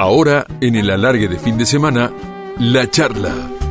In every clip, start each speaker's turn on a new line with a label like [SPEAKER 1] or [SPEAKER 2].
[SPEAKER 1] Ahora, en el alargue de fin de semana, La Charla.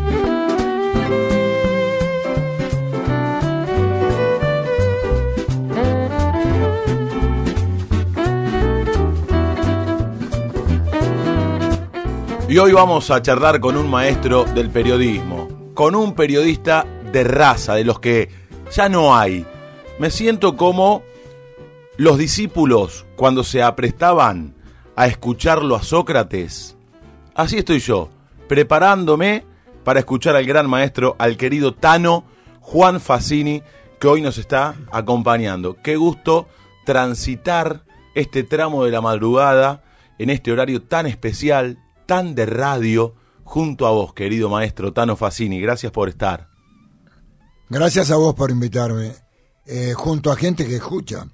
[SPEAKER 2] Y hoy vamos a charlar con un maestro del periodismo, con un periodista de raza, de los que ya no hay. Me siento como los discípulos cuando se aprestaban a escucharlo a Sócrates. Así estoy yo, preparándome para escuchar al gran maestro, al querido Tano Juan Fassini, que hoy nos está acompañando. Qué gusto transitar este tramo de la madrugada en este horario tan especial, tan de radio, junto a vos, querido maestro Tano Fassini. Gracias por estar.
[SPEAKER 3] Gracias a vos por invitarme, junto a gente que escucha.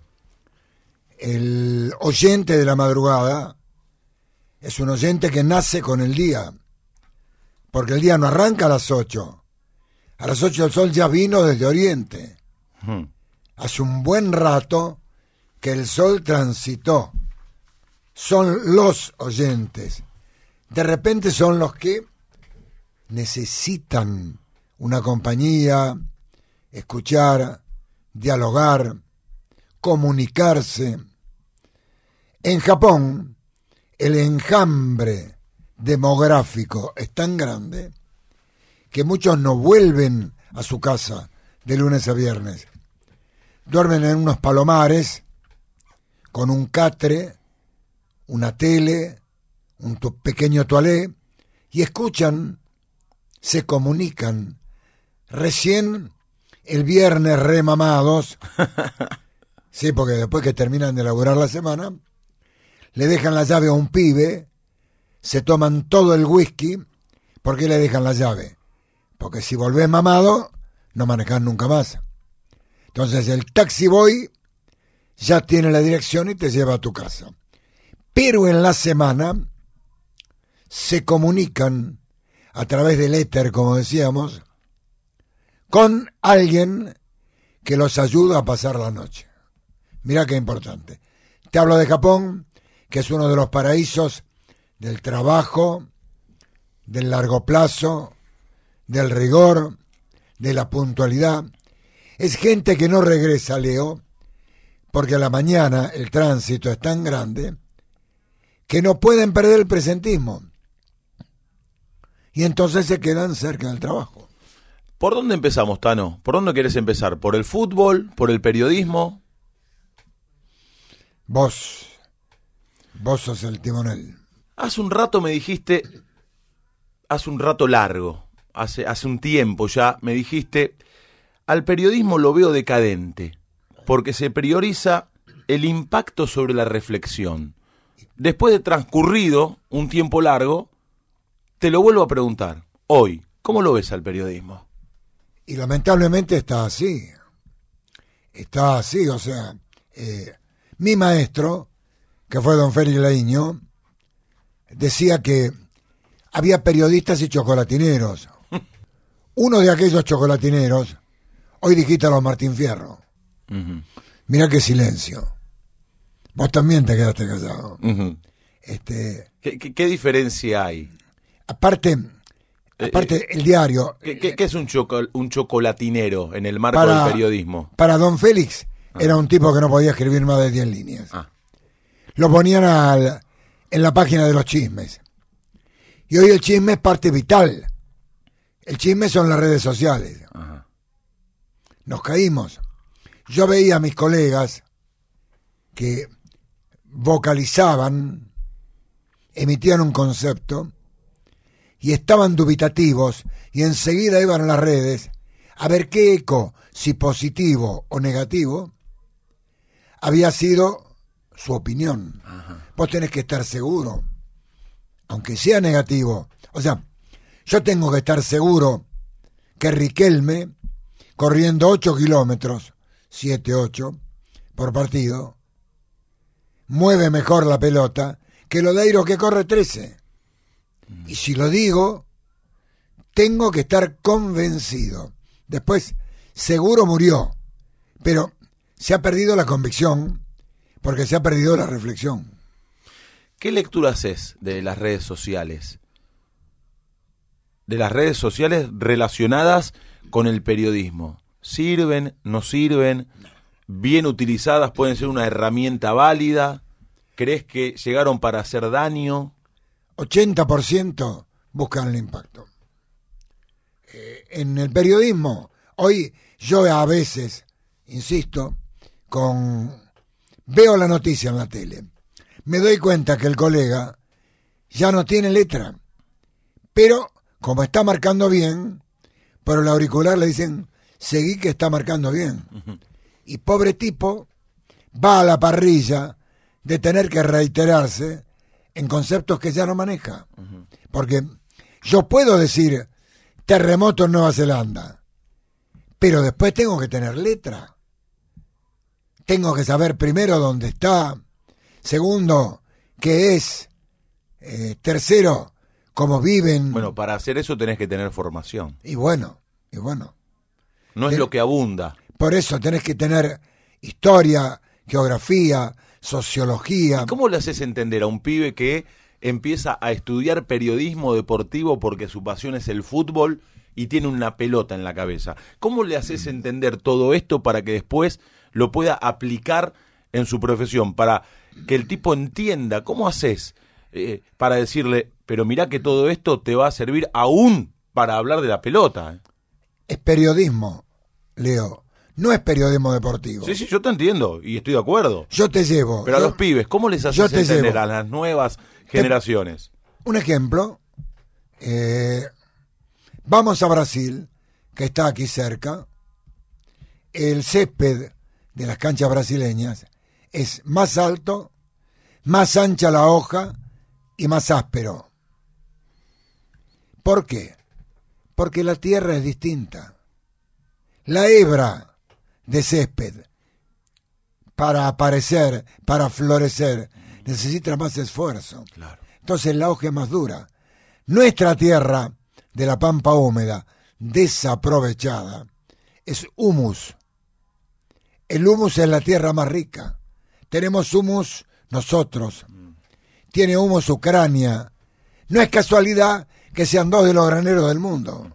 [SPEAKER 3] El oyente de la madrugada es un oyente que nace con el día, porque el día no arranca a las 8. A las 8 el sol ya vino desde Oriente. Hace un buen rato que el sol transitó. Son los oyentes. De repente son los que necesitan una compañía, escuchar, dialogar, comunicarse. En Japón, el enjambre demográfico es tan grande que muchos no vuelven a su casa de lunes a viernes. Duermen en unos palomares con un catre, una tele, un pequeño toalé, y escuchan, se comunican. Recién el viernes remamados, sí, porque después que terminan de laburar la semana, le dejan la llave a un pibe, se toman todo el whisky. ¿Por qué le dejan la llave? Porque si volvés mamado, no manejás nunca más. Entonces el taxi boy ya tiene la dirección y te lleva a tu casa. Pero en la semana se comunican a través del éter, como decíamos, con alguien que los ayuda a pasar la noche. Mirá qué importante. Te hablo de Japón, que es uno de los paraísos del trabajo, del largo plazo, del rigor, de la puntualidad. Es gente que no regresa, Leo, porque a la mañana el tránsito es tan grande que no pueden perder el presentismo. Y entonces se quedan cerca del trabajo.
[SPEAKER 2] ¿Por dónde empezamos, Tano? ¿Por dónde querés empezar? ¿Por el fútbol? ¿Por el periodismo?
[SPEAKER 3] Vos sos el timonel.
[SPEAKER 2] Hace un rato me dijiste, hace un rato largo, hace un tiempo ya, me dijiste, al periodismo lo veo decadente, porque se prioriza el impacto sobre la reflexión. Después de transcurrido un tiempo largo, te lo vuelvo a preguntar. Hoy, ¿cómo lo ves al periodismo?
[SPEAKER 3] Y lamentablemente está así. Está así, o sea, mi maestro, que fue don Félix Laíño, decía que había periodistas y chocolatineros. Uno de aquellos chocolatineros, hoy dijiste a los Martín Fierro. Uh-huh. Mirá qué silencio. Vos también te quedaste callado. Uh-huh.
[SPEAKER 2] ¿Qué diferencia hay?
[SPEAKER 3] Aparte el diario...
[SPEAKER 2] ¿Qué es un chocolatinero en el marco del periodismo?
[SPEAKER 3] Para don Félix era un tipo que no podía escribir más de 10 líneas. Lo ponían en la página de los chismes. Y hoy el chisme es parte vital. El chisme son las redes sociales. Ajá. Nos caímos. Yo veía a mis colegas que vocalizaban, emitían un concepto y estaban dubitativos y enseguida iban a las redes a ver qué eco, si positivo o negativo, había sido su opinión. Ajá. Vos tenés que estar seguro, aunque sea negativo. O sea, yo tengo que estar seguro que Riquelme, corriendo 8 kilómetros, 7, 8, por partido, mueve mejor la pelota que Lodeiro, que corre 13. Y si lo digo, tengo que estar convencido. Después, seguro murió, pero se ha perdido la convicción porque se ha perdido la reflexión.
[SPEAKER 2] ¿Qué lectura haces de las redes sociales? De las redes sociales relacionadas con el periodismo. ¿Sirven? ¿No sirven? ¿Bien utilizadas pueden ser una herramienta válida? ¿Crees que llegaron para hacer daño?
[SPEAKER 3] 80% buscan el impacto. En el periodismo, hoy yo a veces, insisto, veo la noticia en la tele, me doy cuenta que el colega ya no tiene letra, pero como está marcando bien, por el auricular le dicen, seguí que está marcando bien. Uh-huh. Y pobre tipo va a la parrilla de tener que reiterarse en conceptos que ya no maneja. Uh-huh. Porque yo puedo decir terremoto en Nueva Zelanda, pero después tengo que tener letra. Tengo que saber primero dónde está, segundo, qué es, tercero, cómo viven.
[SPEAKER 2] Bueno, para hacer eso tenés que tener formación.
[SPEAKER 3] Y bueno.
[SPEAKER 2] No es lo que abunda.
[SPEAKER 3] Por eso tenés que tener historia, geografía, sociología.
[SPEAKER 2] ¿Y cómo le haces entender a un pibe que empieza a estudiar periodismo deportivo porque su pasión es el fútbol y tiene una pelota en la cabeza? ¿Cómo le haces entender todo esto para que después lo pueda aplicar en su profesión? Para que el tipo entienda. ¿Cómo haces para decirle, pero mirá que todo esto te va a servir aún para hablar de la pelota?
[SPEAKER 3] Es periodismo, Leo. No es periodismo deportivo.
[SPEAKER 2] Sí, yo te entiendo y estoy de acuerdo.
[SPEAKER 3] Yo te llevo.
[SPEAKER 2] Pero a los pibes, ¿cómo les haces entender a las nuevas generaciones?
[SPEAKER 3] Un ejemplo. Vamos a Brasil, que está aquí cerca. El césped de las canchas brasileñas es más alto, más ancha la hoja y más áspero. ¿Por qué? Porque la tierra es distinta. La hebra de césped, para aparecer, para florecer, necesita más esfuerzo.
[SPEAKER 2] Claro.
[SPEAKER 3] Entonces la hoja es más dura. Nuestra tierra de la pampa húmeda, desaprovechada, es humus. El humus es la tierra más rica. Tenemos humus nosotros. Tiene humus Ucrania. No es casualidad que sean dos de los graneros del mundo.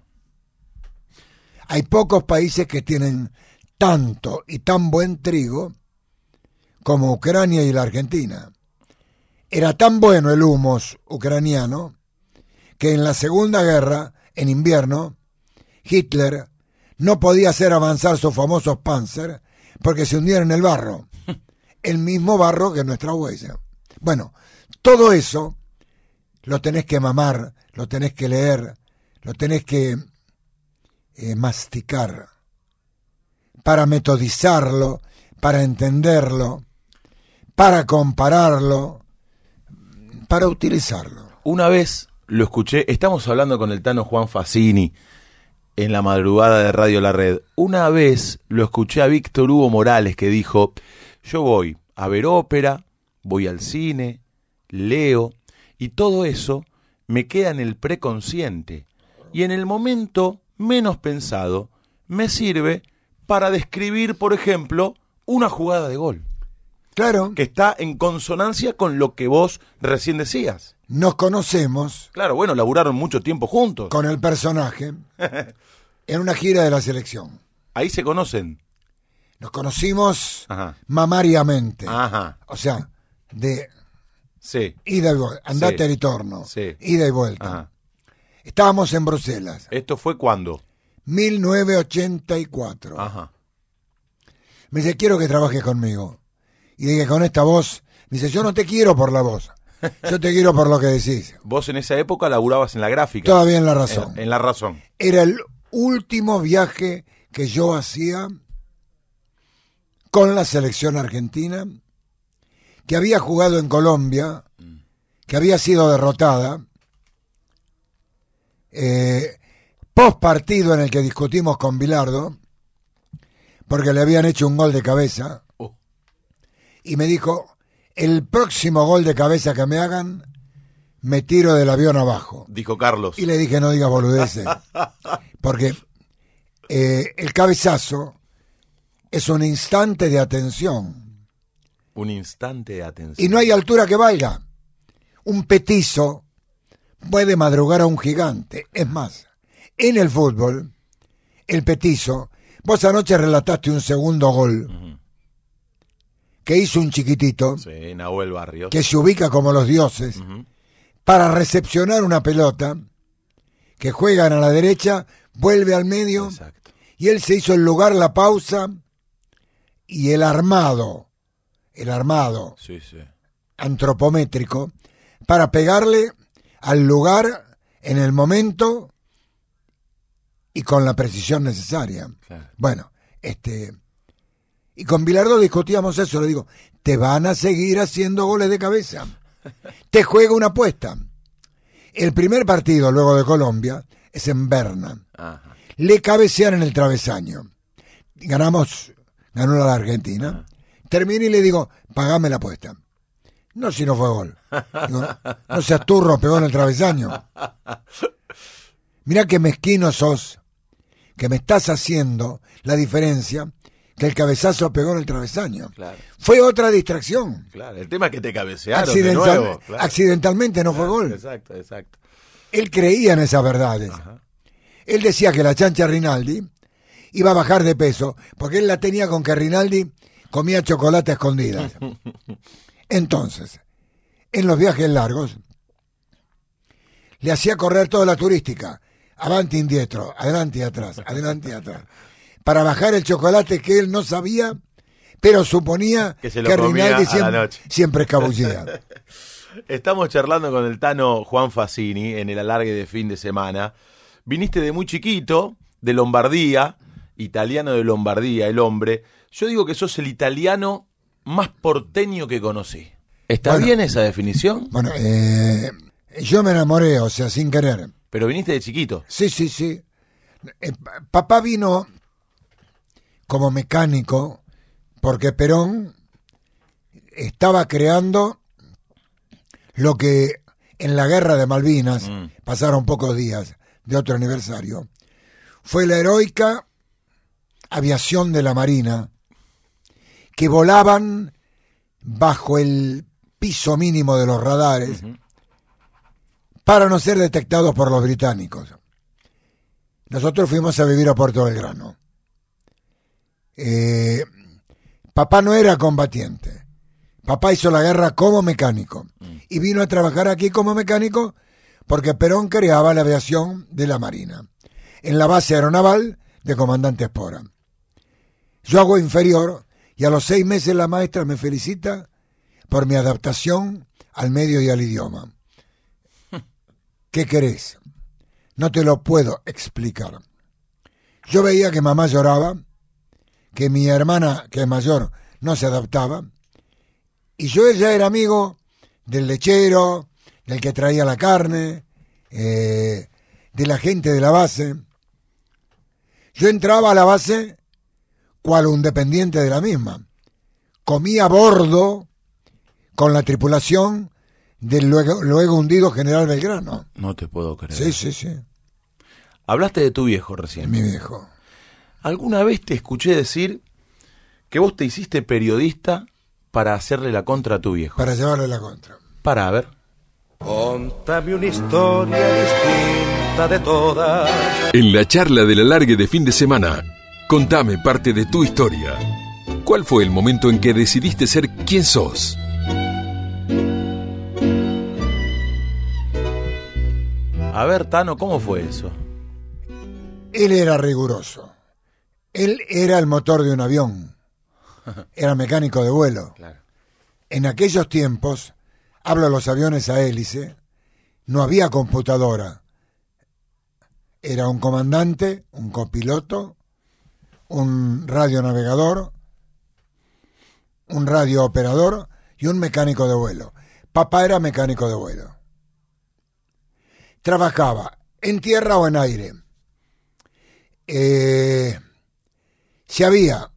[SPEAKER 3] Hay pocos países que tienen tanto y tan buen trigo como Ucrania y la Argentina. Era tan bueno el humus ucraniano que en la Segunda Guerra, en invierno, Hitler no podía hacer avanzar sus famosos Panzer porque se hundían en el barro, el mismo barro que nuestra huella. Bueno, todo eso lo tenés que mamar, lo tenés que leer, lo tenés que masticar para metodizarlo, para entenderlo, para compararlo, para utilizarlo.
[SPEAKER 2] Una vez lo escuché, estamos hablando con el Tano Juan Facini en la madrugada de Radio La Red. Una vez lo escuché a Víctor Hugo Morales que dijo, yo voy a ver ópera, voy al cine, leo, y todo eso me queda en el preconsciente. Y en el momento menos pensado me sirve para describir, por ejemplo, una jugada de gol.
[SPEAKER 3] Claro.
[SPEAKER 2] Que está en consonancia con lo que vos recién decías.
[SPEAKER 3] Nos conocemos.
[SPEAKER 2] Claro, bueno, laburaron mucho tiempo juntos.
[SPEAKER 3] Con el personaje en una gira de la selección.
[SPEAKER 2] Ahí se conocen.
[SPEAKER 3] Nos conocimos
[SPEAKER 2] Ajá.
[SPEAKER 3] mamariamente.
[SPEAKER 2] Ajá.
[SPEAKER 3] O sea, de
[SPEAKER 2] sí.
[SPEAKER 3] ida y vuelta, andate y ritorno.
[SPEAKER 2] Sí.
[SPEAKER 3] Ida y vuelta.
[SPEAKER 2] Ajá.
[SPEAKER 3] Estábamos en Bruselas.
[SPEAKER 2] ¿Esto fue cuándo?
[SPEAKER 3] 1984.
[SPEAKER 2] Ajá.
[SPEAKER 3] Me dice, quiero que trabajes conmigo. Y dije, con esta voz, me dice, yo no te quiero por la voz, yo te quiero por lo que decís.
[SPEAKER 2] Vos en esa época laburabas en la gráfica.
[SPEAKER 3] Todavía en La Razón.
[SPEAKER 2] En La Razón.
[SPEAKER 3] Era el último viaje que yo hacía con la selección argentina, que había jugado en Colombia, que había sido derrotada, post partido en el que discutimos con Bilardo, porque le habían hecho un gol de cabeza, y me dijo, el próximo gol de cabeza que me hagan, me tiro del avión abajo.
[SPEAKER 2] Dijo Carlos.
[SPEAKER 3] Y le dije, no digas boludeces, porque el cabezazo es un instante de atención.
[SPEAKER 2] Un instante de atención.
[SPEAKER 3] Y no hay altura que valga. Un petizo puede madrugar a un gigante. Es más, en el fútbol, el petizo, vos anoche relataste un segundo gol que hizo un chiquitito,
[SPEAKER 2] Sí, Nahuel Barrios.
[SPEAKER 3] que se ubica como los dioses, para recepcionar una pelota, que juegan a la derecha, vuelve al medio,
[SPEAKER 2] Exacto.
[SPEAKER 3] y él se hizo el lugar, la pausa, y el armado
[SPEAKER 2] Sí, sí.
[SPEAKER 3] antropométrico, para pegarle al lugar en el momento y con la precisión necesaria.
[SPEAKER 2] Claro.
[SPEAKER 3] Bueno, y con Bilardo discutíamos eso, le digo, te van a seguir haciendo goles de cabeza. Te juega una apuesta. El primer partido luego de Colombia es en Berna.
[SPEAKER 2] Ajá.
[SPEAKER 3] Le cabecean en el travesaño. Ganó la Argentina. Terminé y le digo, pagame la apuesta. No, si no fue gol. Digo, no seas turro, pegó en el travesaño. Mirá qué mezquino sos, que me estás haciendo la diferencia que el cabezazo pegó en el travesaño.
[SPEAKER 2] Claro.
[SPEAKER 3] Fue otra distracción.
[SPEAKER 2] Claro, el tema es que te cabecearon de nuevo. Claro.
[SPEAKER 3] Accidentalmente no fue gol.
[SPEAKER 2] Exacto, exacto.
[SPEAKER 3] Él creía en esas verdades.
[SPEAKER 2] Ajá.
[SPEAKER 3] Él decía que la chancha Rinaldi iba a bajar de peso, porque él la tenía con que Rinaldi comía chocolate a escondidas. Entonces, en los viajes largos, le hacía correr toda la turística, avanti indietro, adelante y atrás, para bajar el chocolate que él no sabía, pero suponía
[SPEAKER 2] que se lo comía
[SPEAKER 3] Rinaldi
[SPEAKER 2] a la noche.
[SPEAKER 3] siempre escabullía.
[SPEAKER 2] Estamos charlando con el Tano Juan Fassini en el alargue de fin de semana. Viniste de muy chiquito, de Lombardía, italiano de Lombardía, el hombre. Yo digo que sos el italiano más porteño que conocí. ¿Está
[SPEAKER 3] Bueno,
[SPEAKER 2] bien esa definición?
[SPEAKER 3] Bueno, yo me enamoré, o sea, sin querer.
[SPEAKER 2] Pero viniste de chiquito.
[SPEAKER 3] Sí. Papá vino como mecánico porque Perón estaba creando lo que en la guerra de Malvinas, pasaron pocos días de otro aniversario, fue la heroica aviación de la Marina, que volaban bajo el piso mínimo de los radares para no ser detectados por los británicos. Nosotros fuimos a vivir a Puerto Belgrano. Papá no era combatiente. Papá hizo la guerra como mecánico y vino a trabajar aquí como mecánico porque Perón creaba la aviación de la Marina en la base aeronaval de Comandante Espora. Yo hago inferior y a los 6 meses la maestra me felicita por mi adaptación al medio y al idioma. ¿Qué querés? No te lo puedo explicar. Yo veía que mamá lloraba, que mi hermana, que es mayor, no se adaptaba, y yo ya era amigo del lechero, del que traía la carne, de la gente de la base. Yo entraba a la base cual un dependiente de la misma. Comía a bordo con la tripulación del luego hundido General Belgrano.
[SPEAKER 2] No te puedo creer.
[SPEAKER 3] Sí.
[SPEAKER 2] Hablaste de tu viejo recién.
[SPEAKER 3] Mi viejo.
[SPEAKER 2] ¿Alguna vez te escuché decir que vos te hiciste periodista para hacerle la contra a tu viejo?
[SPEAKER 3] Para llevarle la contra.
[SPEAKER 2] Para, a ver.
[SPEAKER 4] Contame una historia distinta de todas.
[SPEAKER 1] En la charla del alargue de fin de semana, contame parte de tu historia. ¿Cuál fue el momento en que decidiste ser quien sos?
[SPEAKER 2] A ver, Tano, ¿cómo fue eso?
[SPEAKER 3] Él era riguroso. Él era el motor de un avión. Era mecánico de vuelo.
[SPEAKER 2] Claro.
[SPEAKER 3] En aquellos tiempos, hablo de los aviones a hélice, no había computadora. Era un comandante, un copiloto, un radionavegador, un radiooperador y un mecánico de vuelo. Papá era mecánico de vuelo. Trabajaba en tierra o en aire. Se había,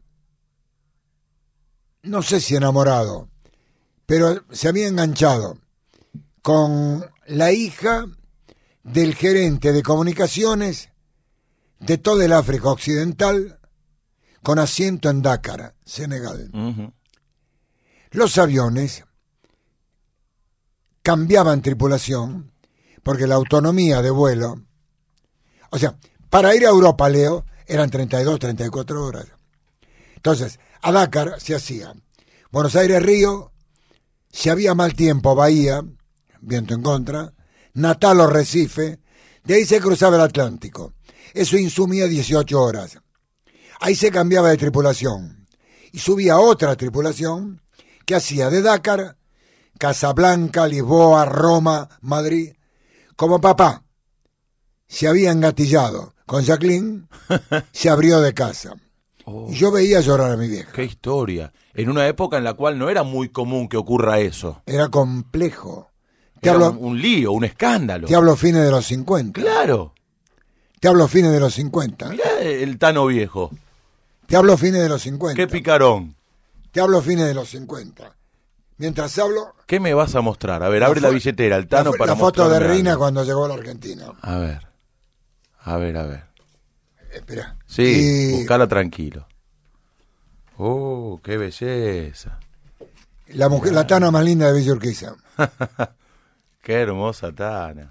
[SPEAKER 3] no sé si enamorado, pero se había enganchado con la hija del gerente de comunicaciones de todo el África Occidental, con asiento en Dakar, Senegal.
[SPEAKER 2] Uh-huh.
[SPEAKER 3] Los aviones cambiaban tripulación, porque la autonomía de vuelo, o sea, para ir a Europa, Leo, eran 32, 34 horas. Entonces, a Dakar se hacía Buenos Aires-Río, si había mal tiempo, Bahía, viento en contra, Natal o Recife, de ahí se cruzaba el Atlántico. Eso insumía 18 horas. Ahí se cambiaba de tripulación y subía otra tripulación que hacía de Dakar, Casablanca, Lisboa, Roma, Madrid. Como papá se había engatillado con Jacqueline, se abrió de casa. Y yo veía llorar a mi vieja.
[SPEAKER 2] ¡Qué historia! En una época en la cual no era muy común que ocurra eso.
[SPEAKER 3] Era complejo.
[SPEAKER 2] Era un lío, un escándalo.
[SPEAKER 3] Te hablo fines de los 50.
[SPEAKER 2] Claro.
[SPEAKER 3] Te hablo fines de los 50.
[SPEAKER 2] Mirá el Tano viejo.
[SPEAKER 3] Te hablo fines de los 50.
[SPEAKER 2] ¡Qué picarón!
[SPEAKER 3] Te hablo fines de los 50. Mientras hablo...
[SPEAKER 2] ¿Qué me vas a mostrar? A ver, abre la billetera, el Tano, para
[SPEAKER 3] la foto de
[SPEAKER 2] mostrarme
[SPEAKER 3] Rina
[SPEAKER 2] algo.
[SPEAKER 3] cuando llegó a la Argentina.
[SPEAKER 2] A ver. A ver.
[SPEAKER 3] Espera.
[SPEAKER 2] Sí, buscala tranquilo. ¡Oh, qué belleza!
[SPEAKER 3] La mujer, la Tana más linda de Villa Urquiza.
[SPEAKER 2] ¡Qué hermosa Tana!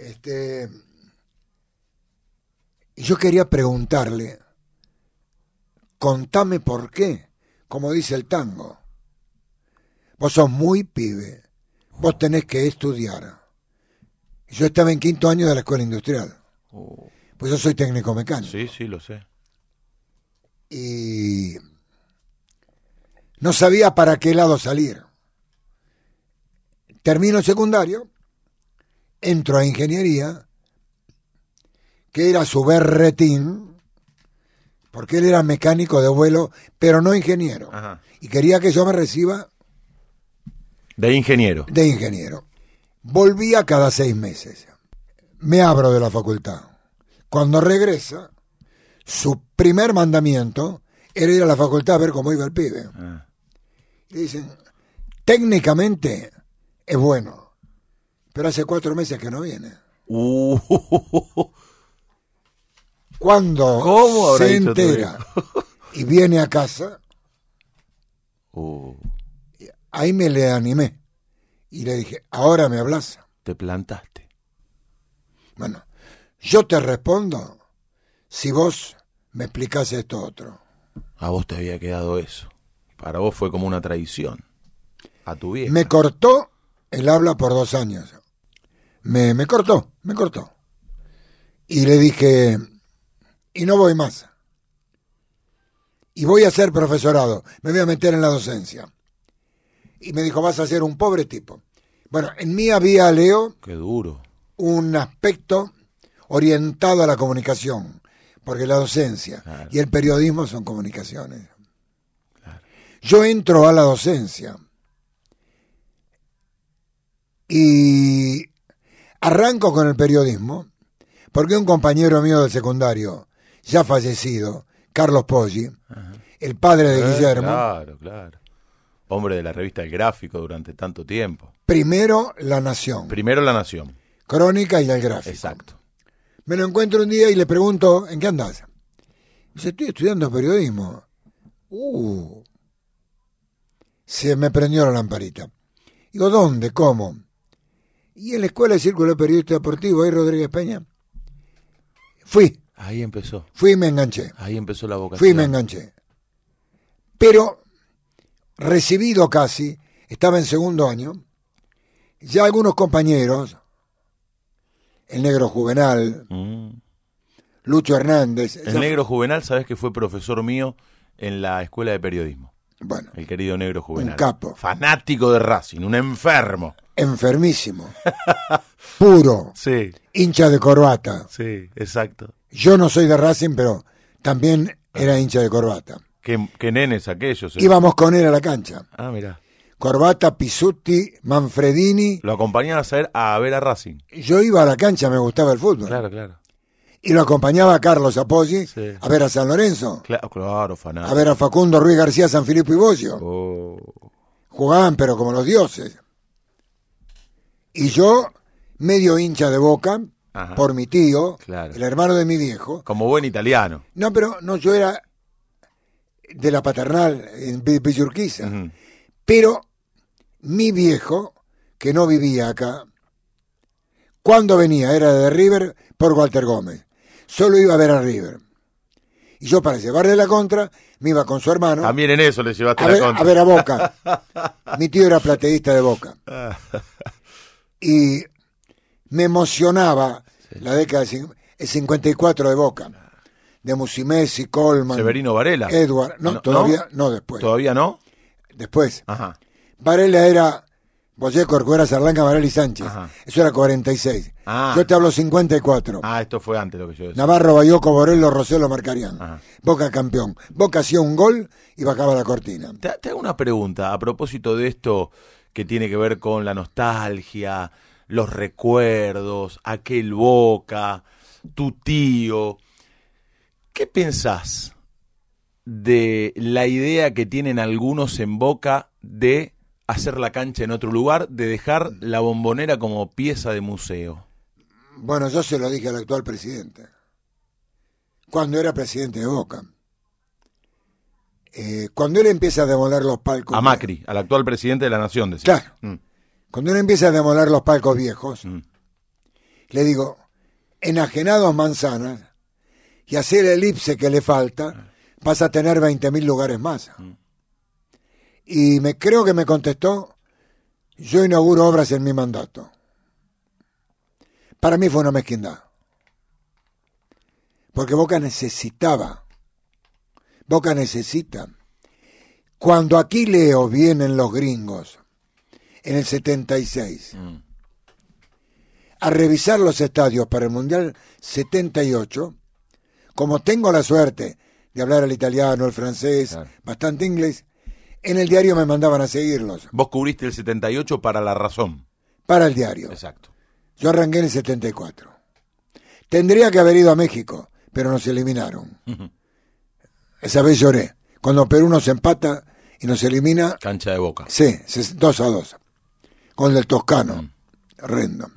[SPEAKER 3] Yo quería preguntarle, contame por qué, como dice el tango. Vos sos muy pibe, vos tenés que estudiar. Yo estaba en 5º año de la escuela industrial, pues yo soy técnico mecánico.
[SPEAKER 2] Sí, lo sé.
[SPEAKER 3] Y no sabía para qué lado salir. Termino el secundario, entro a ingeniería, que era su berretín, porque él era mecánico de vuelo, pero no ingeniero.
[SPEAKER 2] Ajá.
[SPEAKER 3] Y quería que yo me reciba
[SPEAKER 2] de ingeniero.
[SPEAKER 3] De ingeniero. Volvía cada 6 meses. Me abro de la facultad. Cuando regresa, su primer mandamiento era ir a la facultad a ver cómo iba el pibe. Y dicen, técnicamente es bueno, pero hace 4 meses que no viene. Cuando se entera y viene a casa, ahí me le animé y le dije, ahora me hablas.
[SPEAKER 2] Te plantaste.
[SPEAKER 3] Bueno, yo te respondo si vos me explicás esto otro.
[SPEAKER 2] A vos te había quedado eso. Para vos fue como una traición. A tu vieja.
[SPEAKER 3] Me cortó el habla por 2 años. Me cortó. Y le dije, y no voy más. Y voy a hacer profesorado. Me voy a meter en la docencia. Y me dijo, vas a ser un pobre tipo. Bueno, en mí había, Leo,
[SPEAKER 2] qué duro,
[SPEAKER 3] un aspecto orientado a la comunicación, porque la docencia y el periodismo son comunicaciones. Claro. Yo entro a la docencia y arranco con el periodismo, porque un compañero mío del secundario, ya fallecido, Carlos Poggi, el padre de Guillermo.
[SPEAKER 2] Claro. Hombre de la revista El Gráfico durante tanto tiempo.
[SPEAKER 3] Primero La Nación. Crónica y El Gráfico.
[SPEAKER 2] Exacto.
[SPEAKER 3] Me lo encuentro un día y le pregunto, ¿en qué andás? Dice, estoy estudiando periodismo. Se me prendió la lamparita. Digo, ¿dónde? ¿Cómo? Y en la Escuela de Círculo de Periodista Deportivo, ahí Rodríguez Peña. Fui.
[SPEAKER 2] Ahí empezó.
[SPEAKER 3] Fui y me enganché.
[SPEAKER 2] Ahí empezó la vocación.
[SPEAKER 3] Fui y me enganché. Pero, recibido casi, estaba en 2º año, ya algunos compañeros, el Negro Juvenal, Lucho Hernández.
[SPEAKER 2] El Negro Juvenal, sabes que fue profesor mío en la Escuela de Periodismo.
[SPEAKER 3] Bueno.
[SPEAKER 2] El querido Negro Juvenal.
[SPEAKER 3] Un capo.
[SPEAKER 2] Fanático de Racing, un enfermo.
[SPEAKER 3] Enfermísimo. Puro.
[SPEAKER 2] Sí.
[SPEAKER 3] Hincha de corbata.
[SPEAKER 2] Sí, exacto.
[SPEAKER 3] Yo no soy de Racing, pero también era hincha de corbata.
[SPEAKER 2] Qué nenes aquellos.
[SPEAKER 3] Íbamos con él a la cancha.
[SPEAKER 2] Ah, mirá.
[SPEAKER 3] Corbata, Pisutti, Manfredini.
[SPEAKER 2] Lo acompañaban a ver a Racing.
[SPEAKER 3] Yo iba a la cancha, me gustaba el fútbol.
[SPEAKER 2] Claro.
[SPEAKER 3] Y lo acompañaba a Carlos Apoggi,
[SPEAKER 2] sí,
[SPEAKER 3] a ver a San Lorenzo.
[SPEAKER 2] Claro, fanático.
[SPEAKER 3] A ver a Facundo Ruiz García, San Filipo y Bocio. Jugaban, pero como los dioses. Y yo, medio hincha de Boca, por mi tío,
[SPEAKER 2] claro,
[SPEAKER 3] el hermano de mi viejo.
[SPEAKER 2] Como buen italiano.
[SPEAKER 3] No, pero no, yo era de la paternal en Villa Urquiza. Pero mi viejo que no vivía acá, cuando venía era de River por Walter Gómez. Solo iba a ver a River. Y yo, para llevarle la contra, me iba con su hermano.
[SPEAKER 2] También en eso le llevaste
[SPEAKER 3] a
[SPEAKER 2] la
[SPEAKER 3] ver,
[SPEAKER 2] contra.
[SPEAKER 3] a ver a Boca. Mi tío era plateísta de Boca. Y me emocionaba la década el 54 de Boca. De Musimesi, Colman.
[SPEAKER 2] Severino Varela.
[SPEAKER 3] Edward. No, todavía no, después.
[SPEAKER 2] ¿Todavía no?
[SPEAKER 3] Después.
[SPEAKER 2] Ajá.
[SPEAKER 3] Varela era Boyé, Corcuera, Sarlanga, Varela y Sánchez.
[SPEAKER 2] Ajá.
[SPEAKER 3] Eso era 46.
[SPEAKER 2] Ah.
[SPEAKER 3] Yo te hablo 54.
[SPEAKER 2] Esto fue antes lo que yo decía.
[SPEAKER 3] Navarro, Bayoco, Borello, Roselo, Marcarián.
[SPEAKER 2] Ajá.
[SPEAKER 3] Boca campeón. Boca hacía un gol y bajaba la cortina.
[SPEAKER 2] Te hago una pregunta a propósito de esto que tiene que ver con la nostalgia, los recuerdos, aquel Boca, tu tío. ¿Qué pensás de la idea que tienen algunos en Boca de hacer la cancha en otro lugar, de dejar la Bombonera como pieza de museo?
[SPEAKER 3] Bueno, yo se lo dije al actual presidente, cuando era presidente de Boca. Cuando él empieza a demoler los palcos...
[SPEAKER 2] A Macri, al actual presidente de la Nación, decís.
[SPEAKER 3] Claro. Cuando él empieza a demoler los palcos viejos, le digo, enajenados manzanas, y hacer el elipse que le falta, vas a tener 20.000 lugares más. Y creo que me contestó, yo inauguro obras en mi mandato. Para mí fue una mezquindad. Porque Boca necesita. Cuando aquí leo, vienen los gringos, en el 76, a revisar los estadios para el Mundial 78, como tengo la suerte de hablar el italiano, el francés, claro, bastante inglés, en el diario me mandaban a seguirlos.
[SPEAKER 2] Vos cubriste el 78 para La Razón.
[SPEAKER 3] Para el diario.
[SPEAKER 2] Exacto.
[SPEAKER 3] Yo arranqué en el 74. Tendría que haber ido a México, pero nos eliminaron. Esa vez lloré. Cuando Perú nos empata y nos elimina...
[SPEAKER 2] Cancha de Boca.
[SPEAKER 3] Sí, 2-2. Gol del Toscano. Horrendo.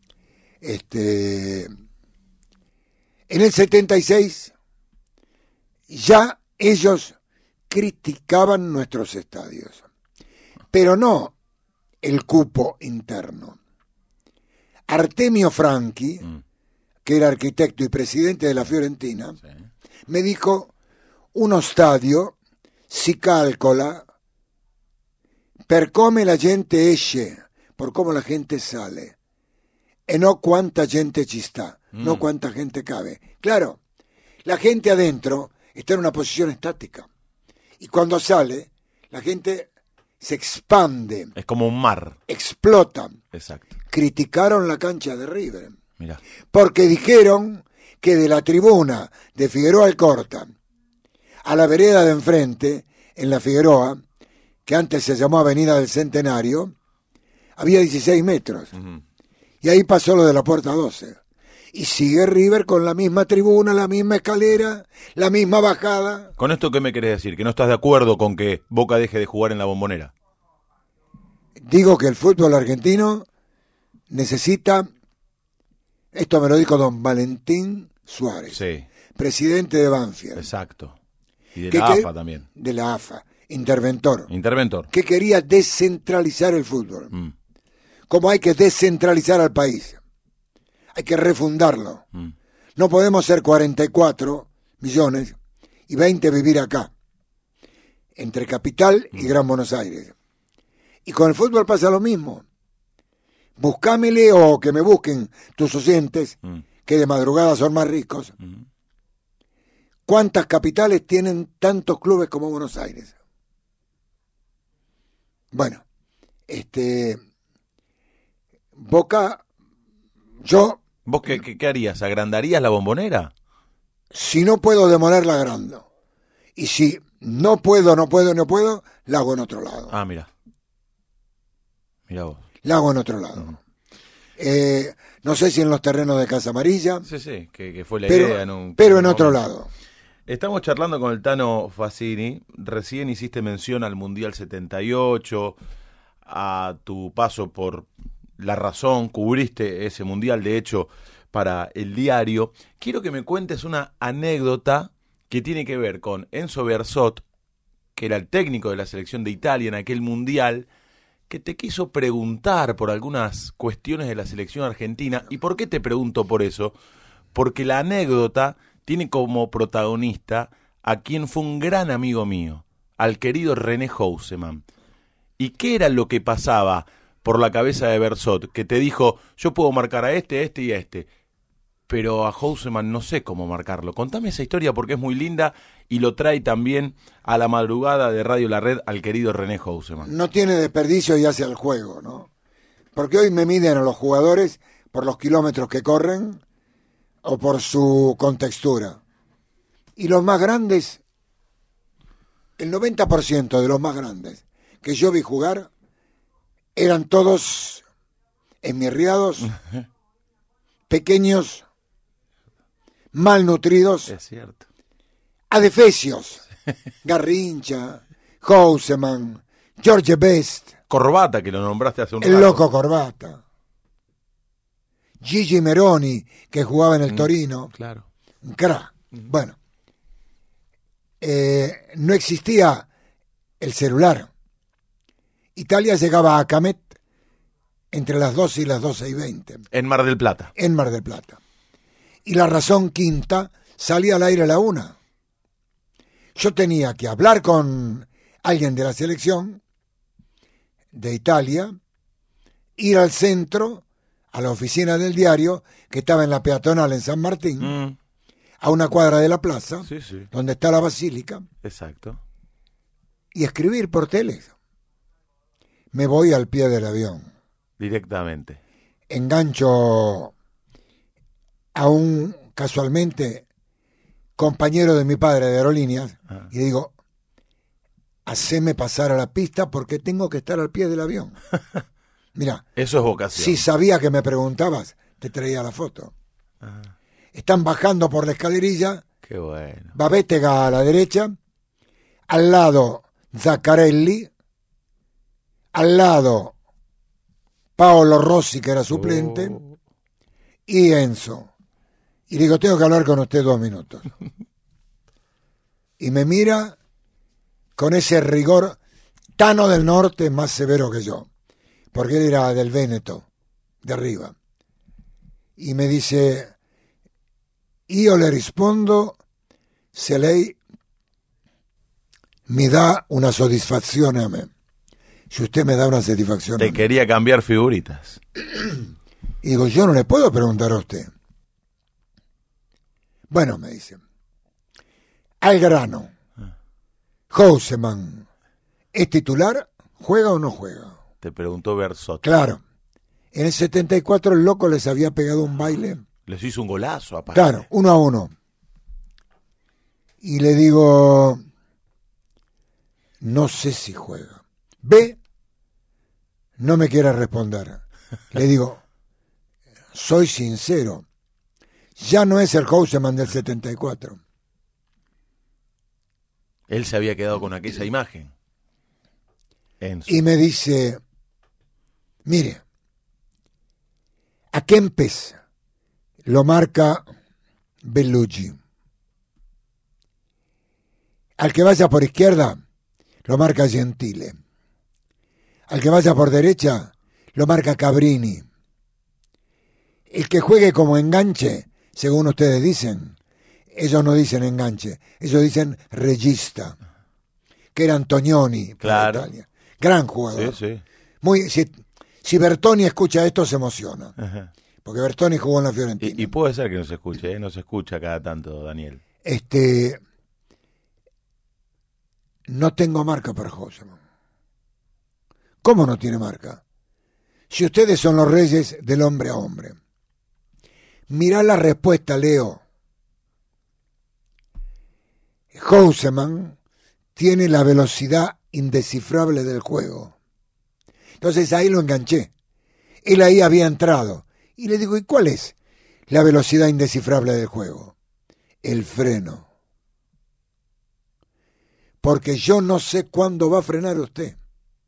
[SPEAKER 3] En el 76 ya ellos criticaban nuestros estadios, pero no el cupo interno. Artemio Franchi, que era arquitecto y presidente de la Fiorentina, sí, me dijo, uno stadio si calcola per come la gente esce, por cómo la gente sale, e no cuánta gente ci sta, no cuánta gente cabe. Claro, la gente adentro está en una posición estática, y cuando sale, la gente se expande.
[SPEAKER 2] Es como un mar.
[SPEAKER 3] Explota.
[SPEAKER 2] Exacto.
[SPEAKER 3] Criticaron la cancha de River.
[SPEAKER 2] Mirá.
[SPEAKER 3] Porque dijeron que de la tribuna de Figueroa Alcorta a la vereda de enfrente, en la Figueroa, que antes se llamó Avenida del Centenario, había 16 metros. Y ahí pasó lo de la Puerta 12. Y sigue River con la misma tribuna, la misma escalera, la misma bajada.
[SPEAKER 2] ¿Con esto qué me querés decir? ¿Que no estás de acuerdo con que Boca deje de jugar en la Bombonera?
[SPEAKER 3] Digo que el fútbol argentino necesita, esto me lo dijo don Valentín Suárez,
[SPEAKER 2] sí,
[SPEAKER 3] presidente de Banfield.
[SPEAKER 2] Exacto. Y de la AFA también.
[SPEAKER 3] De la AFA, interventor.
[SPEAKER 2] Interventor.
[SPEAKER 3] Que quería descentralizar el fútbol. Como hay que descentralizar al país. Hay que refundarlo. No podemos ser 44 millones y 20 vivir acá, entre Capital y Gran Buenos Aires. Y con el fútbol pasa lo mismo. Buscámele o que me busquen tus oyentes, que de madrugada son más ricos. ¿Cuántas capitales tienen tantos clubes como Buenos Aires? Bueno, Boca, yo...
[SPEAKER 2] ¿Vos qué harías? ¿Agrandarías la Bombonera?
[SPEAKER 3] Si no puedo demoler, la agrando. Y si no puedo, la hago en otro lado.
[SPEAKER 2] Ah, mira. Mira vos.
[SPEAKER 3] La hago en otro lado. No sé si en los terrenos de Casa Amarilla.
[SPEAKER 2] Sí, que fue la idea.
[SPEAKER 3] Pero en otro lado.
[SPEAKER 2] Estamos charlando con el Tano Fazzini. Recién hiciste mención al Mundial 78, a tu paso por La Razón, cubriste ese Mundial, de hecho, para el diario. Quiero que me cuentes una anécdota que tiene que ver con Enzo Bearzot, que era el técnico de la selección de Italia en aquel Mundial, que te quiso preguntar por algunas cuestiones de la selección argentina. ¿Y por qué te pregunto por eso? Porque la anécdota tiene como protagonista a quien fue un gran amigo mío, al querido René Houseman. ¿Y qué era lo que pasaba por la cabeza de Bersot? Que te dijo, yo puedo marcar a este y a este, pero a Houseman no sé cómo marcarlo. Contame esa historia porque es muy linda y lo trae también a la madrugada de Radio La Red al querido René Houseman.
[SPEAKER 3] No tiene desperdicio y hace el juego, ¿no? Porque hoy me miden a los jugadores por los kilómetros que corren o por su contextura. Y los más grandes, el 90% de los más grandes que yo vi jugar eran todos esmirriados, pequeños, malnutridos,
[SPEAKER 2] Es cierto.
[SPEAKER 3] adefesios. Garrincha, Houseman, George Best,
[SPEAKER 2] Corbata, que lo nombraste hace un
[SPEAKER 3] el
[SPEAKER 2] rato.
[SPEAKER 3] loco Corbata, Gigi Meroni, que jugaba en el Torino,
[SPEAKER 2] Claro.
[SPEAKER 3] un crack. Bueno, no existía el celular. Italia llegaba a Camet entre las 12 y las 12:20
[SPEAKER 2] En Mar del Plata.
[SPEAKER 3] en Mar del Plata. Y la razón quinta salía al aire a la 1. Yo tenía que hablar con alguien de la selección de Italia, ir al centro, a la oficina del diario, que estaba en la peatonal en San Martín, a una cuadra de la plaza,
[SPEAKER 2] Sí, sí.
[SPEAKER 3] donde está la basílica,
[SPEAKER 2] Exacto.
[SPEAKER 3] y escribir por tele. Me voy al pie del avión.
[SPEAKER 2] Directamente.
[SPEAKER 3] Engancho a un, casualmente, compañero de mi padre de aerolíneas, y digo, haceme pasar a la pista porque tengo que estar al pie del avión. Mira,
[SPEAKER 2] Eso es vocación.
[SPEAKER 3] si sabía que me preguntabas, te traía la foto. Están bajando por la escalerilla,
[SPEAKER 2] Qué bueno.
[SPEAKER 3] Babetega a la derecha, al lado Zaccarelli, al lado Paolo Rossi, que era suplente, y Enzo. Y digo, tengo que hablar con usted 2 minutos. Y me mira con ese rigor, Tano del Norte más severo que yo, porque él era del Véneto, de arriba. Y me dice, io le rispondo se lei mi da una soddisfazione a me. Si usted me da una satisfacción a
[SPEAKER 2] Te
[SPEAKER 3] mí.
[SPEAKER 2] quería cambiar figuritas.
[SPEAKER 3] Y digo, yo no le puedo preguntar a usted. Bueno, me dice, al grano, Houseman, ¿es titular? ¿Juega o no juega?
[SPEAKER 2] Te preguntó Bersot.
[SPEAKER 3] Claro, en el 74 el loco les había pegado un baile.
[SPEAKER 2] Les hizo un golazo, aparte.
[SPEAKER 3] Claro, 1-1. Y le digo, no sé si juega. B, no me quiere responder. Le digo, soy sincero, ya no es el Houseman del 74.
[SPEAKER 2] Él se había quedado con aquella imagen. Enzo.
[SPEAKER 3] Y me dice, mire, a Kempes lo marca Bellucci. Al que vaya por izquierda, lo marca Gentile. Al que vaya por derecha, lo marca Cabrini. El que juegue como enganche, según ustedes dicen, ellos no dicen enganche, ellos dicen regista, que era Antonioni para
[SPEAKER 2] Claro.
[SPEAKER 3] Italia. Gran jugador.
[SPEAKER 2] Sí, sí.
[SPEAKER 3] Muy, si Bertoni escucha esto, se emociona.
[SPEAKER 2] Ajá.
[SPEAKER 3] Porque Bertoni jugó en la Fiorentina.
[SPEAKER 2] Y puede ser que no se escuche, ¿eh? No se escucha cada tanto, Daniel.
[SPEAKER 3] No tengo marca para Houseman. ¿Cómo no tiene marca? Si ustedes son los reyes del hombre a hombre. Mirá la respuesta, Leo. Houseman tiene la velocidad indescifrable del juego. Entonces ahí lo enganché. Él ahí había entrado. Y le digo, ¿y cuál es la velocidad indescifrable del juego? El freno. Porque yo no sé cuándo va a frenar usted.